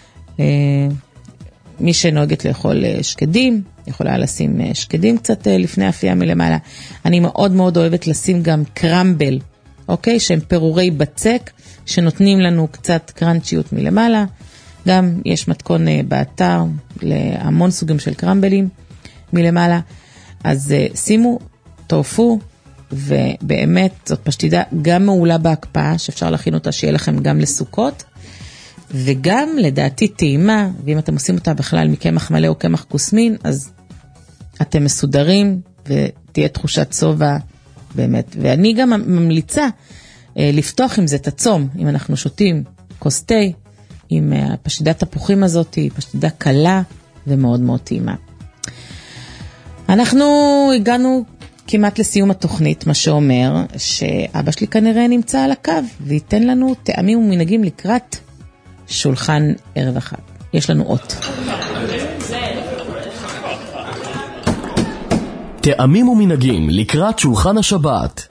מי שנוהגת לאכול שקדים, יכולה לשים שקדים קצת לפני אפייה מלמעלה. אני מאוד מאוד אוהבת לשים גם קרמבל, אוקיי? שהם פירורי בצק, שנותנים לנו קצת קרנצ'יות מלמעלה. גם יש מתכון באתר להמון סוגים של קרמבלים מלמעלה. אז שימו, טורפו, ובאמת זאת פשטידה גם מעולה בהקפאה, שאפשר להכין אותה שיהיה לכם גם לסוכות, וגם לדעתי טעימה, ואם אתם עושים אותה בכלל מקמח מלא או קמח קוסמין, אז אתם מסודרים, ותהיה תחושת צובע באמת. ואני גם ממליצה אה, לפתוח עם זה את הצום, אם אנחנו שותים כוס תה, עם הפשטידת תפוחים הזאת, פשטידה קלה ומאוד מאוד טעימה. אנחנו הגענו כמעט לסיום התוכנית, מה שאומר שאבא שלי כנראה נמצא על הקו, וייתן לנו טעמים ומנהגים לקראת שולחן ערב החג. יש לנו אות. טעמים ומנהגים לקראת שולחן השבת.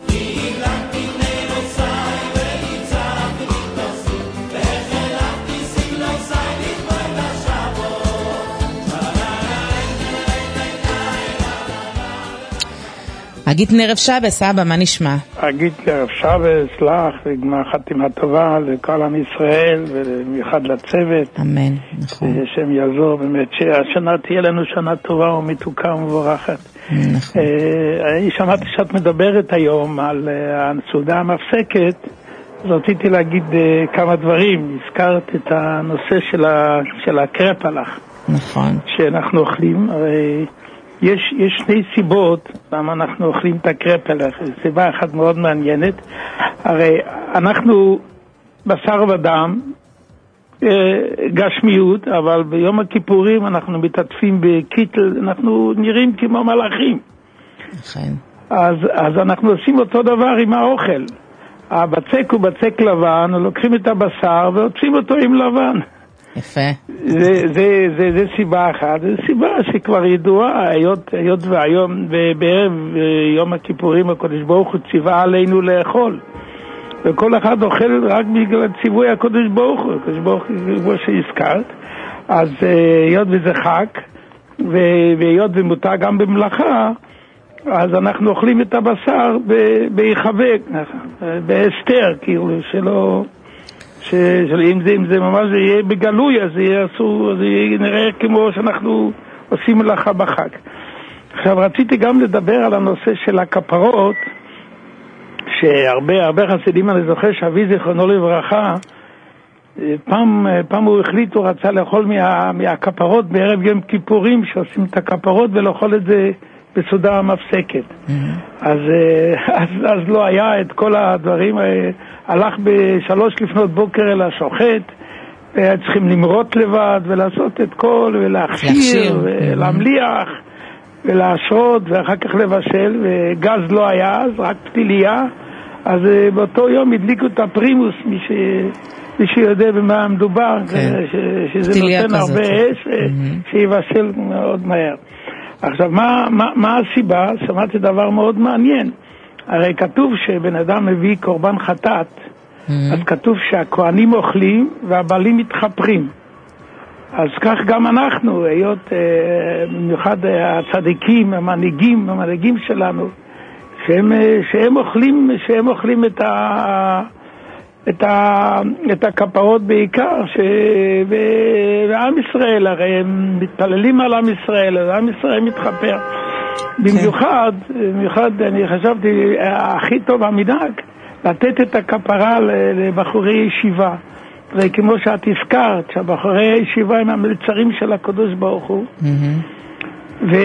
אגית נרב שבס, אבא, מה נשמע? אגית נרב שבס, לך, וגמר חתימה טובה לכל עם ישראל, ובמיוחד לצוות. אמן, נכון. השם יעזור, באמת, שהשנה תהיה לנו שנה טובה ומתוקה ומבורכת. נכון. אני שמעתי שאת מדברת היום על הסעודה המפסקת, אז רציתי להגיד כמה דברים. הזכרת את הנושא של הקרפלח. נכון. שאנחנו אוכלים, הרי... יש, יש שני סיבות למה אנחנו אוכלים את הקרפלח. סיבה אחת מאוד מעניינת. הרי אנחנו בשר ודם, גשמיות, אבל ביום הכיפורים אנחנו מתעטפים בקיטל, אנחנו נראים כמו מלאכים. נכון. אז, אז אנחנו עושים אותו דבר עם האוכל. הבצק הוא בצק לבן, לוקחים את הבשר ועוטפים אותו עם לבן. יפה. זה, זה, זה, זה סיבה אחת, זה סיבה שכבר ידועה, היות, היות והיום, בערב יום הכיפורים הקדוש ברוך הוא ציווה עלינו לאכול. וכל אחד אוכל רק בגלל ציווי הקדוש ברוך הוא, הקדוש ברוך הוא כמו שהזכרת. אז היות וזה חג, והיות ומותר גם במלאכה, אז אנחנו אוכלים את הבשר בהיחבק, בהסתר, כאילו שלא... שאם זה, אם זה ממש יהיה בגלוי, אז יהיה אסור, אז יהיה נראה כמו שאנחנו עושים מלאכה בחג. עכשיו רציתי גם לדבר על הנושא של הכפרות, שהרבה הרבה חסידים, אני זוכר שאבי זיכרונו לברכה, פעם, פעם הוא החליט, הוא רצה לאכול מה, מהכפרות בערב יום כיפורים, שעושים את הכפרות ולאכול את זה בסעודה מפסקת. Mm-hmm. אז, אז, אז לא היה את כל הדברים, הלך בשלוש לפנות בוקר אל השוחט, והיה צריכים למרות לבד ולעשות את כל, ולהכשיר, ולהמליח, ולהשרות, ואחר כך לבשל, וגז לא היה, אז רק פתיליה. אז באותו יום הדליקו את הפרימוס, מי, ש... מי שיודע במה מדובר, כן. ש... שזה נותן הרבה אש, mm-hmm. שיבשל מאוד מהר. עכשיו, מה, מה, מה הסיבה? שמעתי דבר מאוד מעניין. הרי כתוב שבן אדם מביא קורבן חטאת, mm-hmm. אז כתוב שהכהנים אוכלים והבעלים מתחפרים. אז כך גם אנחנו, היות במיוחד הצדיקים, המנהיגים, המנהיגים שלנו, שהם, שהם אוכלים, שהם אוכלים את ה... את, ה, את הכפרות בעיקר, ש... ו... ועם ישראל, הרי הם מתפללים על עם ישראל, אז עם ישראל מתחפר. במיוחד, במיוחד אני חשבתי, הכי טוב המנהג, לתת את הכפרה לבחורי ישיבה. וכמו שאת הזכרת, שהבחורי ישיבה הם המלצרים של הקדוש ברוך הוא, ו...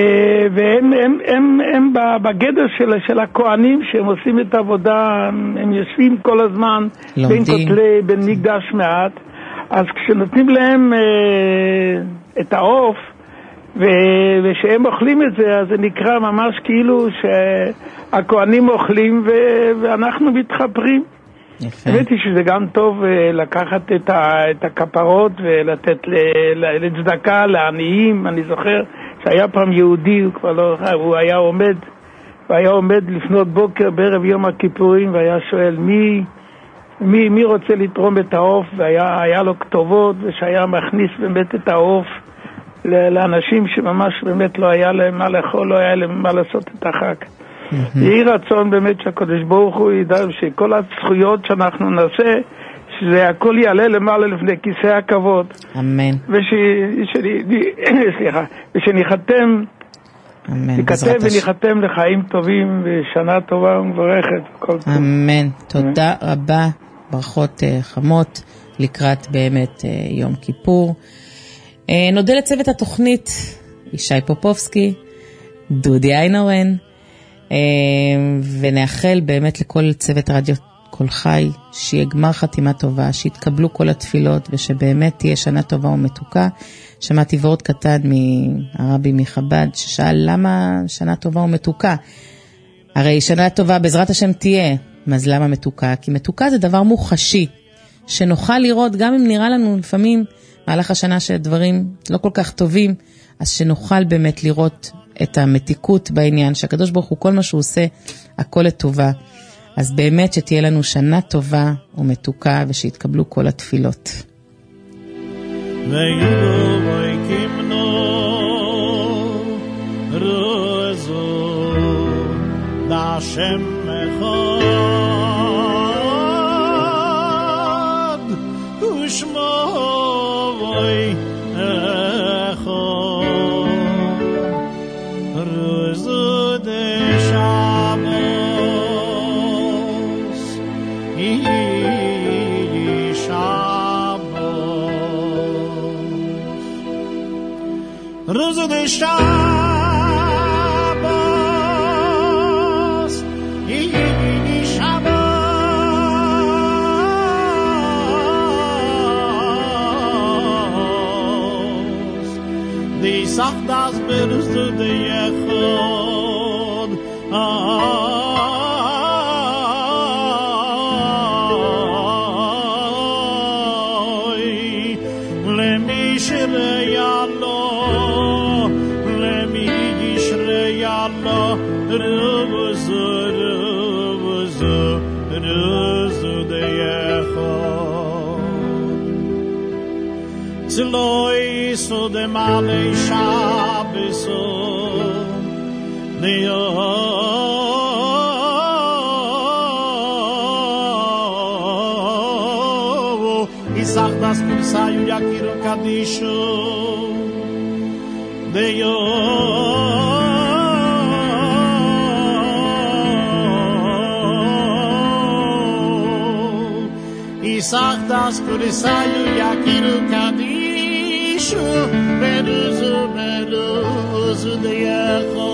והם הם, הם, הם בגדר של, של הכהנים שהם עושים את העבודה, הם, הם יושבים כל הזמן בין כותלי, בין מקדש מעט. אז כשנותנים להם אה, את העוף ו... ושהם אוכלים את זה, אז זה נקרא ממש כאילו שהכהנים אוכלים ו... ואנחנו מתחפרים. הבאתי שזה גם טוב לקחת את, ה... את הכפרות ולתת לצדקה, לעניים. אני זוכר שהיה פעם יהודי, הוא כבר לא, הוא היה עומד, הוא היה עומד לפנות בוקר בערב יום הכיפורים, והיה שואל מי, מי, מי רוצה לתרום את העוף, והיה היה לו כתובות, ושהיה מכניס באמת את העוף לאנשים שממש באמת לא היה להם מה לאכול, לא היה להם מה לעשות את החג. יהי רצון באמת שהקדוש ברוך הוא ידע שכל הזכויות שאנחנו נעשה, שזה הכל יעלה למעלה לפני כיסא הכבוד. אמן. ושניחתם, אמן. ניכתב וניחתם לחיים טובים ושנה טובה ומבורכת. אמן. תודה רבה. ברכות חמות לקראת באמת יום כיפור. נודה לצוות התוכנית, ישי פופובסקי, דודי איינורן, ונאחל באמת לכל צוות רדיו כל חי, שיהיה גמר חתימה טובה, שיתקבלו כל התפילות, ושבאמת תהיה שנה טובה ומתוקה. שמעתי ועוד קטן מהרבי מחב"ד, ששאל למה שנה טובה ומתוקה? הרי שנה טובה בעזרת השם תהיה, אז למה מתוקה? כי מתוקה זה דבר מוחשי, שנוכל לראות, גם אם נראה לנו לפעמים מהלך השנה שדברים לא כל כך טובים, אז שנוכל באמת לראות את המתיקות בעניין, שהקדוש ברוך הוא כל מה שהוא עושה, הכל לטובה. אז באמת שתהיה לנו שנה טובה ומתוקה, ושיתקבלו כל התפילות. ויהיו ויקמנו רוזו להשם אחד ושמו ווי אחד רוזו דשבוס יהי שבוס רוזו דשבוס יהי שבוס די sagt das wirst du dir khod ay le mishre yallo le mishre yallo ruz ruz ruz de khod zloy so de male shabeso ne yo isach das kursayu yakiru kadishu de yo isach das kursayu yakiru kadishu beruzu beruzu de yacho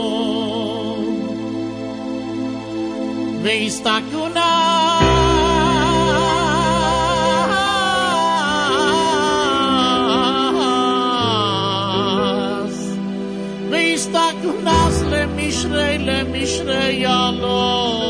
veistakuna veistakuna le mishrei le mishrei yalo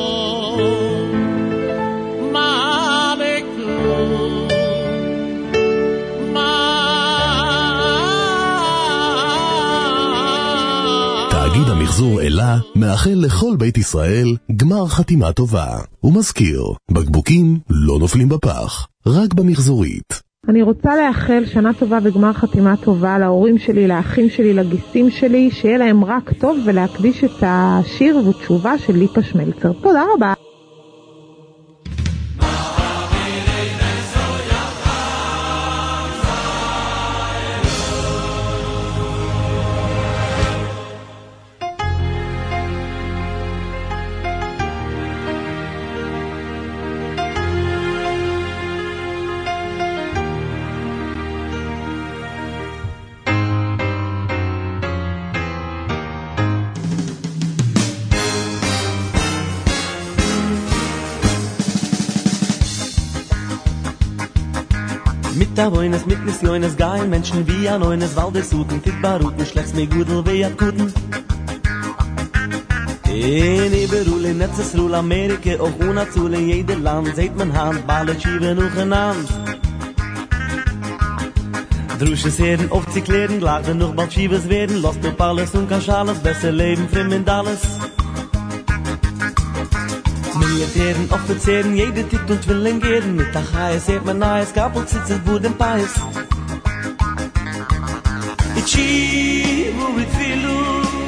תאגיד המחזור אלה מאחל לכל בית ישראל גמר חתימה טובה. ומזכיר, בקבוקים לא נופלים בפח, רק במחזורית. אני רוצה לאחל שנה טובה וגמר חתימה טובה להורים שלי, לאחים שלי, לגיסים שלי, שיהיה להם רק טוב, ולהקדיש את השיר ותשובה של ליפה שמלצר. תודה רבה. Da wohnes mit Missiones geil Menschen wie an neues Waldesuten fit baruten schlechts mir gudel wie at guten in Iberule netzes Rul Amerika auch una zule jede Land seit man hand balle schiebe noch genannt Drusche sehen oft sie klären glagen noch bald schiebes werden lost auf alles und kann schales besser leben fremd alles Militären, Offizieren, jede tickt und will gehen. Mit der Chai seht man nahe, es gab und sitzt es gut im Peis. Ichivu, itfilu,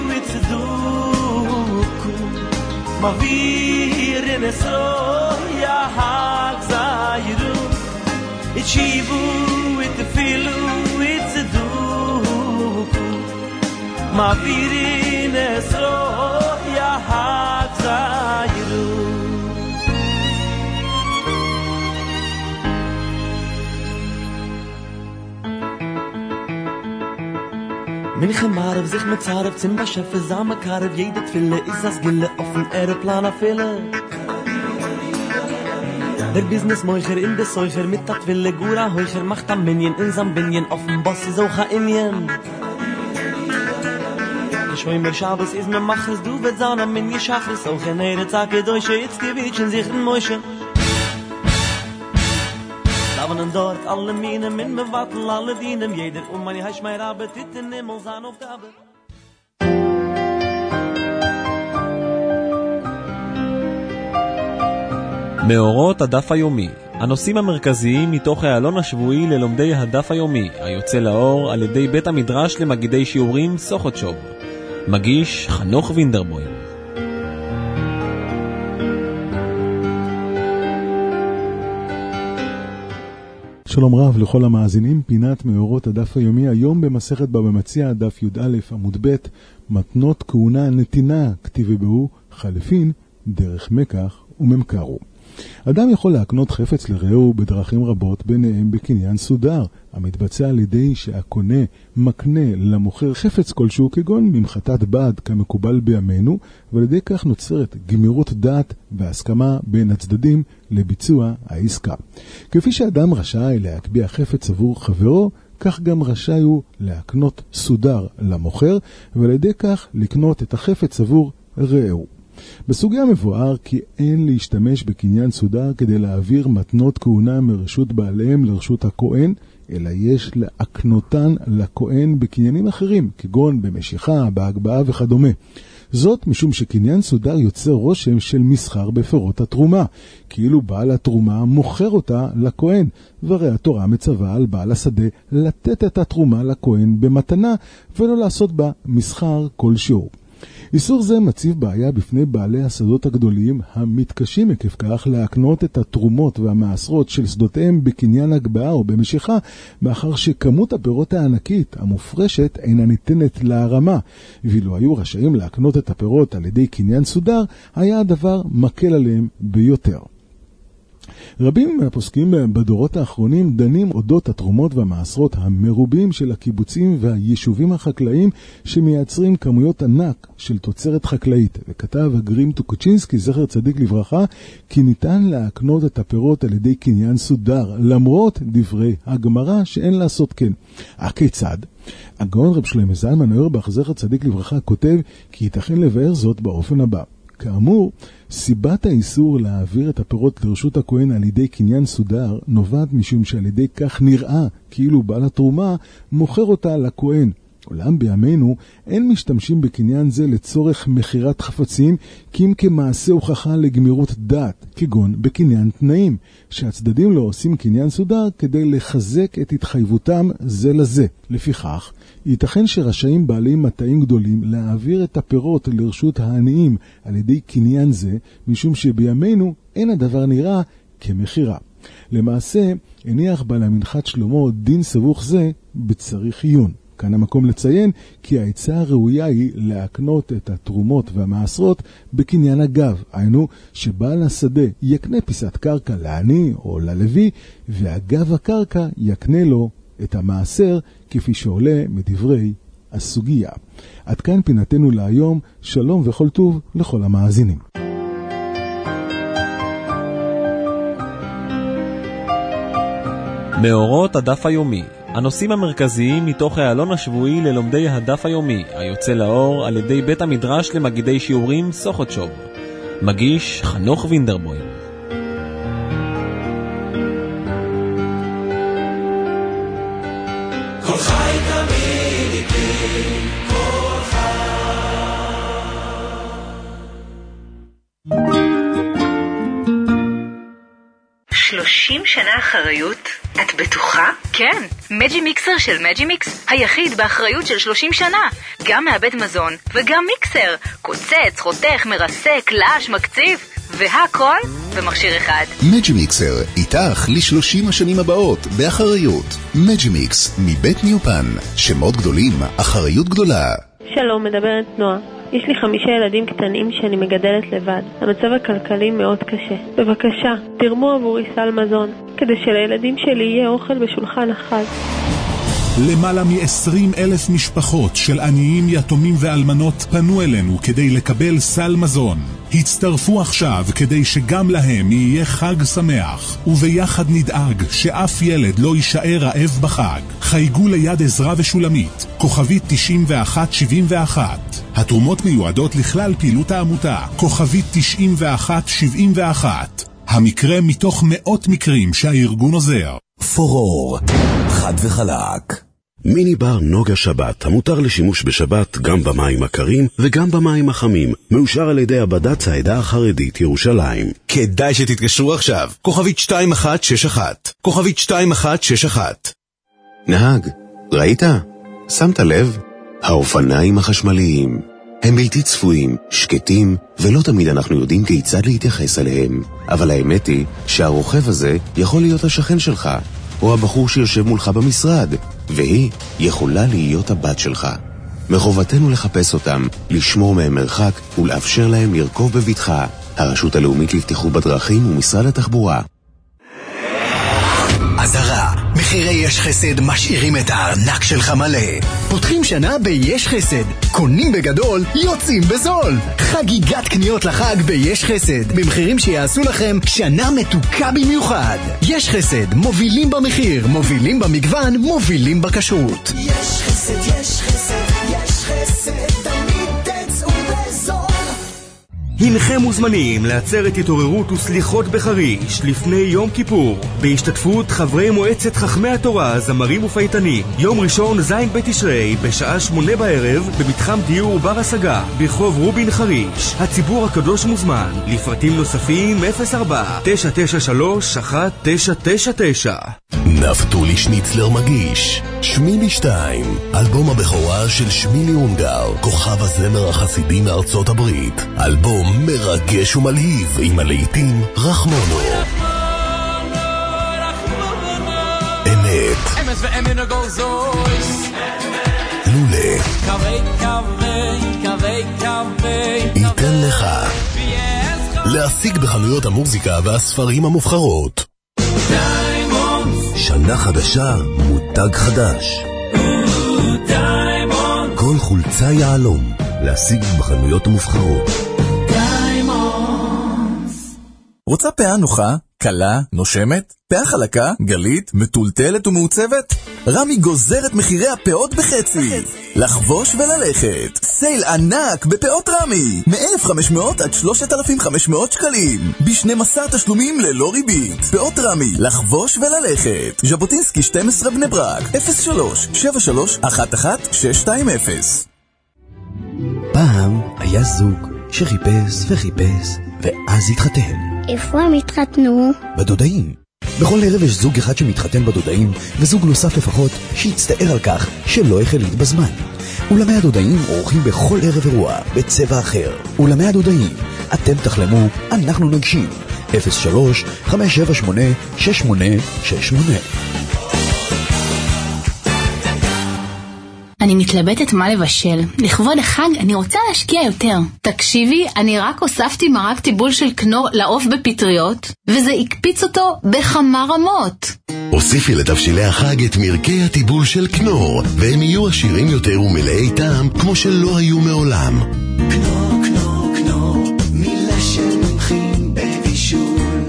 itziduku Ma vir in esro, ya hag zayiru Ichivu, itfilu, itziduku Ma vir in esro, ya hag zayiru Min gemarf sich mit zarf zum Chef zame karv jede Twille is das gille offen Aeroplan afille Der Business moicher in de soicher mit dat Twille gura hoicher macht am Minion in sam Binien offen Boss so ha Indien Ich will mir Schabes is mir mach es du wird sana min ich schach es auch in der Tage durch jetzt gewichen sich in moicher Davon dort alle mine min me watten alle dienen jeder um meine Heisch mein Arbeit in Himmel san auf der מאורות הדף היומי, הנושאים המרכזיים מתוך העלון השבועי ללומדי הדף היומי, היוצא לאור על ידי בית המדרש למגידי שיעורים סוכותשוב. מגיש חנוך וינדרבוים. שלום רב לכל המאזינים, פינת מאורות הדף היומי, היום במסכת בבא מציעא, דף י"א עמוד ב', מתנות כהונה נתינה, כתיבי בהו, חלפין, דרך מקח וממכרו. אדם יכול להקנות חפץ לרעהו בדרכים רבות, ביניהם בקניין סודר, המתבצע על ידי שהקונה מקנה למוכר חפץ כלשהו כגון ממחטת בד כמקובל בימינו, ועל ידי כך נוצרת גמירות דעת והסכמה בין הצדדים לביצוע העסקה. כפי שאדם רשאי להקביע חפץ עבור חברו, כך גם רשאי הוא להקנות סודר למוכר, ועל ידי כך לקנות את החפץ עבור רעהו. בסוגיה מבואר כי אין להשתמש בקניין סודר כדי להעביר מתנות כהונה מרשות בעליהם לרשות הכהן, אלא יש להקנותן לכהן בקניינים אחרים, כגון במשיכה, בהגבעה וכדומה. זאת משום שקניין סודר יוצר רושם של מסחר בפירות התרומה, כאילו בעל התרומה מוכר אותה לכהן, והרי התורה מצווה על בעל השדה לתת את התרומה לכהן במתנה, ולא לעשות בה מסחר כלשהו. איסור זה מציב בעיה בפני בעלי השדות הגדולים המתקשים עקב כך להקנות את התרומות והמעשרות של שדותיהם בקניין הגבעה או במשיכה, מאחר שכמות הפירות הענקית המופרשת אינה ניתנת להרמה, ואילו היו רשאים להקנות את הפירות על ידי קניין סודר, היה הדבר מקל עליהם ביותר. רבים מהפוסקים בדורות האחרונים דנים אודות התרומות והמעשרות המרובים של הקיבוצים והיישובים החקלאיים שמייצרים כמויות ענק של תוצרת חקלאית, וכתב הגרים טוקוצ'ינסקי זכר צדיק לברכה כי ניתן להקנות את הפירות על ידי קניין סודר, למרות דברי הגמרא שאין לעשות כן. הכיצד? הגאון רב שלמה זלמן אוירבך זכר צדיק לברכה כותב כי ייתכן לבאר זאת באופן הבא. כאמור, סיבת האיסור להעביר את הפירות לרשות הכהן על ידי קניין סודר נובעת משום שעל ידי כך נראה כאילו בעל התרומה מוכר אותה לכהן. אולם בימינו אין משתמשים בקניין זה לצורך מחירת חפצים, כי אם כמעשה הוכחה לגמירות דעת, כגון בקניין תנאים, שהצדדים לא עושים קניין סודר כדי לחזק את התחייבותם זה לזה. לפיכך, ייתכן שרשאים בעלי מטעים גדולים להעביר את הפירות לרשות העניים על ידי קניין זה, משום שבימינו אין הדבר נראה כמחירה. למעשה, הניח בעל המנחת שלמה דין סבוך זה בצריך עיון. כאן המקום לציין כי העצה הראויה היא להקנות את התרומות והמעשרות בקניין הגב, היינו שבעל השדה יקנה פיסת קרקע לעני או ללוי, והגב הקרקע יקנה לו את המעשר כפי שעולה מדברי הסוגיה. עד כאן פינתנו להיום, שלום וכל טוב לכל המאזינים. מאורות הדף היומי, הנושאים המרכזיים מתוך העלון השבועי ללומדי הדף היומי, היוצא לאור על ידי בית המדרש למגידי שיעורים סוכותשוב. מגיש חנוך וינדרבוים. כל חי תמיד איתי, כל שלושים שנה אחריות? את בטוחה? כן, מג'י מיקסר של מג'י מיקס, היחיד באחריות של שלושים שנה. גם מעבד מזון וגם מיקסר. קוצץ, חותך, מרסק, קלאש, מקציף, והכל במכשיר אחד. מג'י מיקסר, איתך ל-שלושים השנים הבאות, באחריות. מג'י מיקס, מבית ניופן. שמות גדולים, אחריות גדולה. שלום, מדברת נועה. יש לי חמישה ילדים קטנים שאני מגדלת לבד. המצב הכלכלי מאוד קשה. בבקשה, תרמו עבורי סל מזון, כדי שלילדים שלי יהיה אוכל בשולחן החג. למעלה מ-עשרים אלף משפחות של עניים, יתומים ואלמנות פנו אלינו כדי לקבל סל מזון. הצטרפו עכשיו כדי שגם להם יהיה חג שמח, וביחד נדאג שאף ילד לא יישאר רעב בחג. חייגו ליד עזרה ושולמית, כוכבית תשעים ואחת שבעים ואחת. התרומות מיועדות לכלל פעילות העמותה, כוכבית תשעים ואחת שבעים ואחת. המקרה מתוך מאות מקרים שהארגון עוזר. פורור, חד וחלק. מיני בר נוגה שבת, המותר לשימוש בשבת גם במים הקרים וגם במים החמים, מאושר על ידי הבד"ץ העדה החרדית ירושלים. כדאי שתתקשרו עכשיו, כוכבית שתיים אחת שש אחת, כוכבית שתיים אחת שש אחת. נהג, ראית? שמת לב? האופניים החשמליים הם בלתי צפויים, שקטים, ולא תמיד אנחנו יודעים כיצד להתייחס אליהם. אבל האמת היא שהרוכב הזה יכול להיות השכן שלך, או הבחור שיושב מולך במשרד, והיא יכולה להיות הבת שלך. מחובתנו לחפש אותם, לשמור מהם מרחק ולאפשר להם לרכוב בבטחה. הרשות הלאומית לבטיחות בדרכים ומשרד התחבורה. עזרה, מחירי יש חסד משאירים את הארנק שלך מלא. פותחים שנה ביש חסד, קונים בגדול, יוצאים בזול. חגיגת קניות לחג ביש חסד, במחירים שיעשו לכם שנה מתוקה במיוחד. יש חסד, מובילים במחיר, מובילים במגוון, מובילים בכשרות. יש חסד, יש חסד, יש חסד, תמיד תצאו בזול. הנכם מוזמנים לעצרת התעוררות וסליחות בחריש לפני יום כיפור בהשתתפות חברי מועצת חכמי התורה, זמרים ופייטנים. יום ראשון ז' בתשרי בשעה שמונה בערב במתחם דיור בר השגה ברחוב רובין חריש. הציבור הקדוש מוזמן. לפרטים נוספים אפס ארבע תשע תשע שלוש אחת תשע תשע תשע. נפתולי שניצלר מגיש שמילי שתיים, אלבום הבכורה של שמילי אונגר, כוכב הזמר החסידי מארצות הברית. אלבום מרגש ומלהיב עם הלהיטים רחמונו, אמת, לולה, ייתן לך, להשיג בחנויות המוזיקה והספרים המובחרות. שנה חדשה, מותג חדש. כל חולצה יעלום, להשיג בחנויות המובחרות. רוצה פאה נוחה, קלה, נושמת, פאה חלקה, גלית, מטולטלת ומעוצבת? רמי גוזר את מחירי הפאות בחצי. לחבוש וללכת. סייל ענק בפאות רמי. מ-אלף וחמש מאות עד שלושת אלפים וחמש מאות שקלים. ב-שנים עשר תשלומים ללא ריבית. פאות רמי. לחבוש וללכת. ז'בוטינסקי שתים עשרה בני ברק. אפס שלוש שבע שלוש אחת אחת שש שתיים אפס. פעם היה זוג שחיפש וחיפש ואז התחתן. איפה הם התחתנו? בדודאים. בכל ערב יש זוג אחד שמתחתן בדודאים, וזוג נוסף לפחות שיצטער על כך שלא החליט בזמן. אולמי הדודאים עורכים בכל ערב אירוע בצבע אחר. אולמי הדודאים, אתם תחלמו, אנחנו נגשים. אפס שלוש חמש שבע שמונה שש שמונה שש שמונה. אני מתלבטת מה לבשל. לכבוד החג אני רוצה להשקיע יותר. תקשיבי, אני רק הוספתי מרק טיבול של כנור לעוף בפטריות, וזה הקפיץ אותו בכמה רמות. הוסיפי לתבשילי החג את מרקי הטיבול של כנור, והם יהיו עשירים יותר ומלאי טעם כמו שלא היו מעולם. כנור, כנור, כנור, מילה של מומחים בבישול.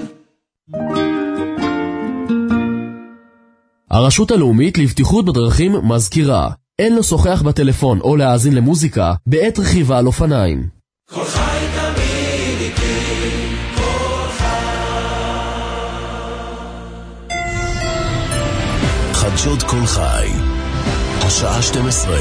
הרשות הלאומית לבטיחות בדרכים מזכירה, אין לשוחח בטלפון או להאזין למוזיקה בעת רכיבה על אופניים. כל חי תמיד איתי, כל חי. חדשות כל חי, השעה שתים עשרה.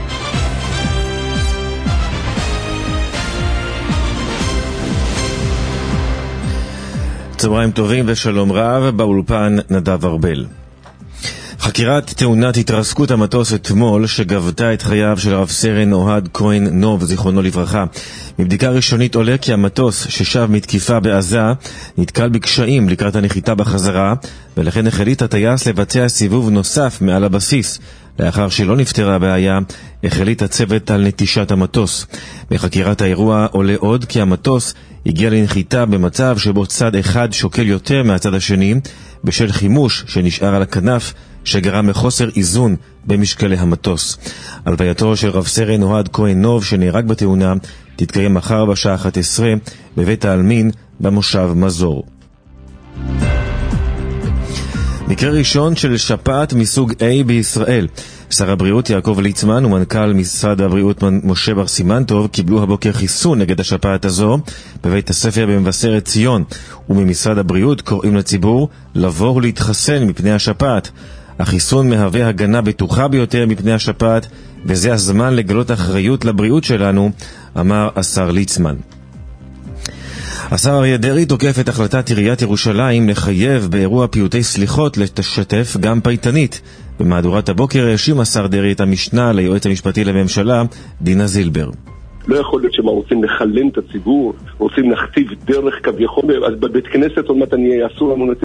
צהריים טובים ושלום רב, באולפן נדב ארבל. חקירת תאונת התרסקות המטוס אתמול שגבתה את חייו של רב סרן אוהד כהן נוב, זיכרונו לברכה. מבדיקה ראשונית עולה כי המטוס ששב מתקיפה בעזה נתקל בקשיים לקראת הנחיתה בחזרה, ולכן החליט הטייס לבצע סיבוב נוסף מעל הבסיס. לאחר שלא נפתרה הבעיה, החליט הצוות על נטישת המטוס. בחקירת האירוע עולה עוד כי המטוס הגיע לנחיתה במצב שבו צד אחד שוקל יותר מהצד השני, בשל חימוש שנשאר על הכנף שגרם מחוסר איזון במשקלי המטוס. הלווייתו של רב סרן אוהד כהן נוב שנהרג בתאונה תתקיים מחר בשעה אחת עשרה בבית העלמין במושב מזור. מקרה ראשון של שפעת מסוג A בישראל. שר הבריאות יעקב ליצמן ומנכ"ל משרד הבריאות משה בר סימנטוב קיבלו הבוקר חיסון נגד השפעת הזו בבית הספר במבשרת ציון, וממשרד הבריאות קוראים לציבור לבוא ולהתחסן מפני השפעת. החיסון מהווה הגנה בטוחה ביותר מפני השפעת, וזה הזמן לגלות אחריות לבריאות שלנו, אמר השר ליצמן. השר אריה דרעי תוקף את החלטת עיריית ירושלים לחייב באירוע פיוטי סליחות לשתף גם פייטנית. במהדורת הבוקר האשים השר דרעי את המשנה ליועץ המשפטי לממשלה, דינה זילבר. לא יכול להיות שמה רוצים לחלם את הציבור, רוצים להכתיב דרך כביכול, אז בבית כנסת עוד מעט אני אסור לנו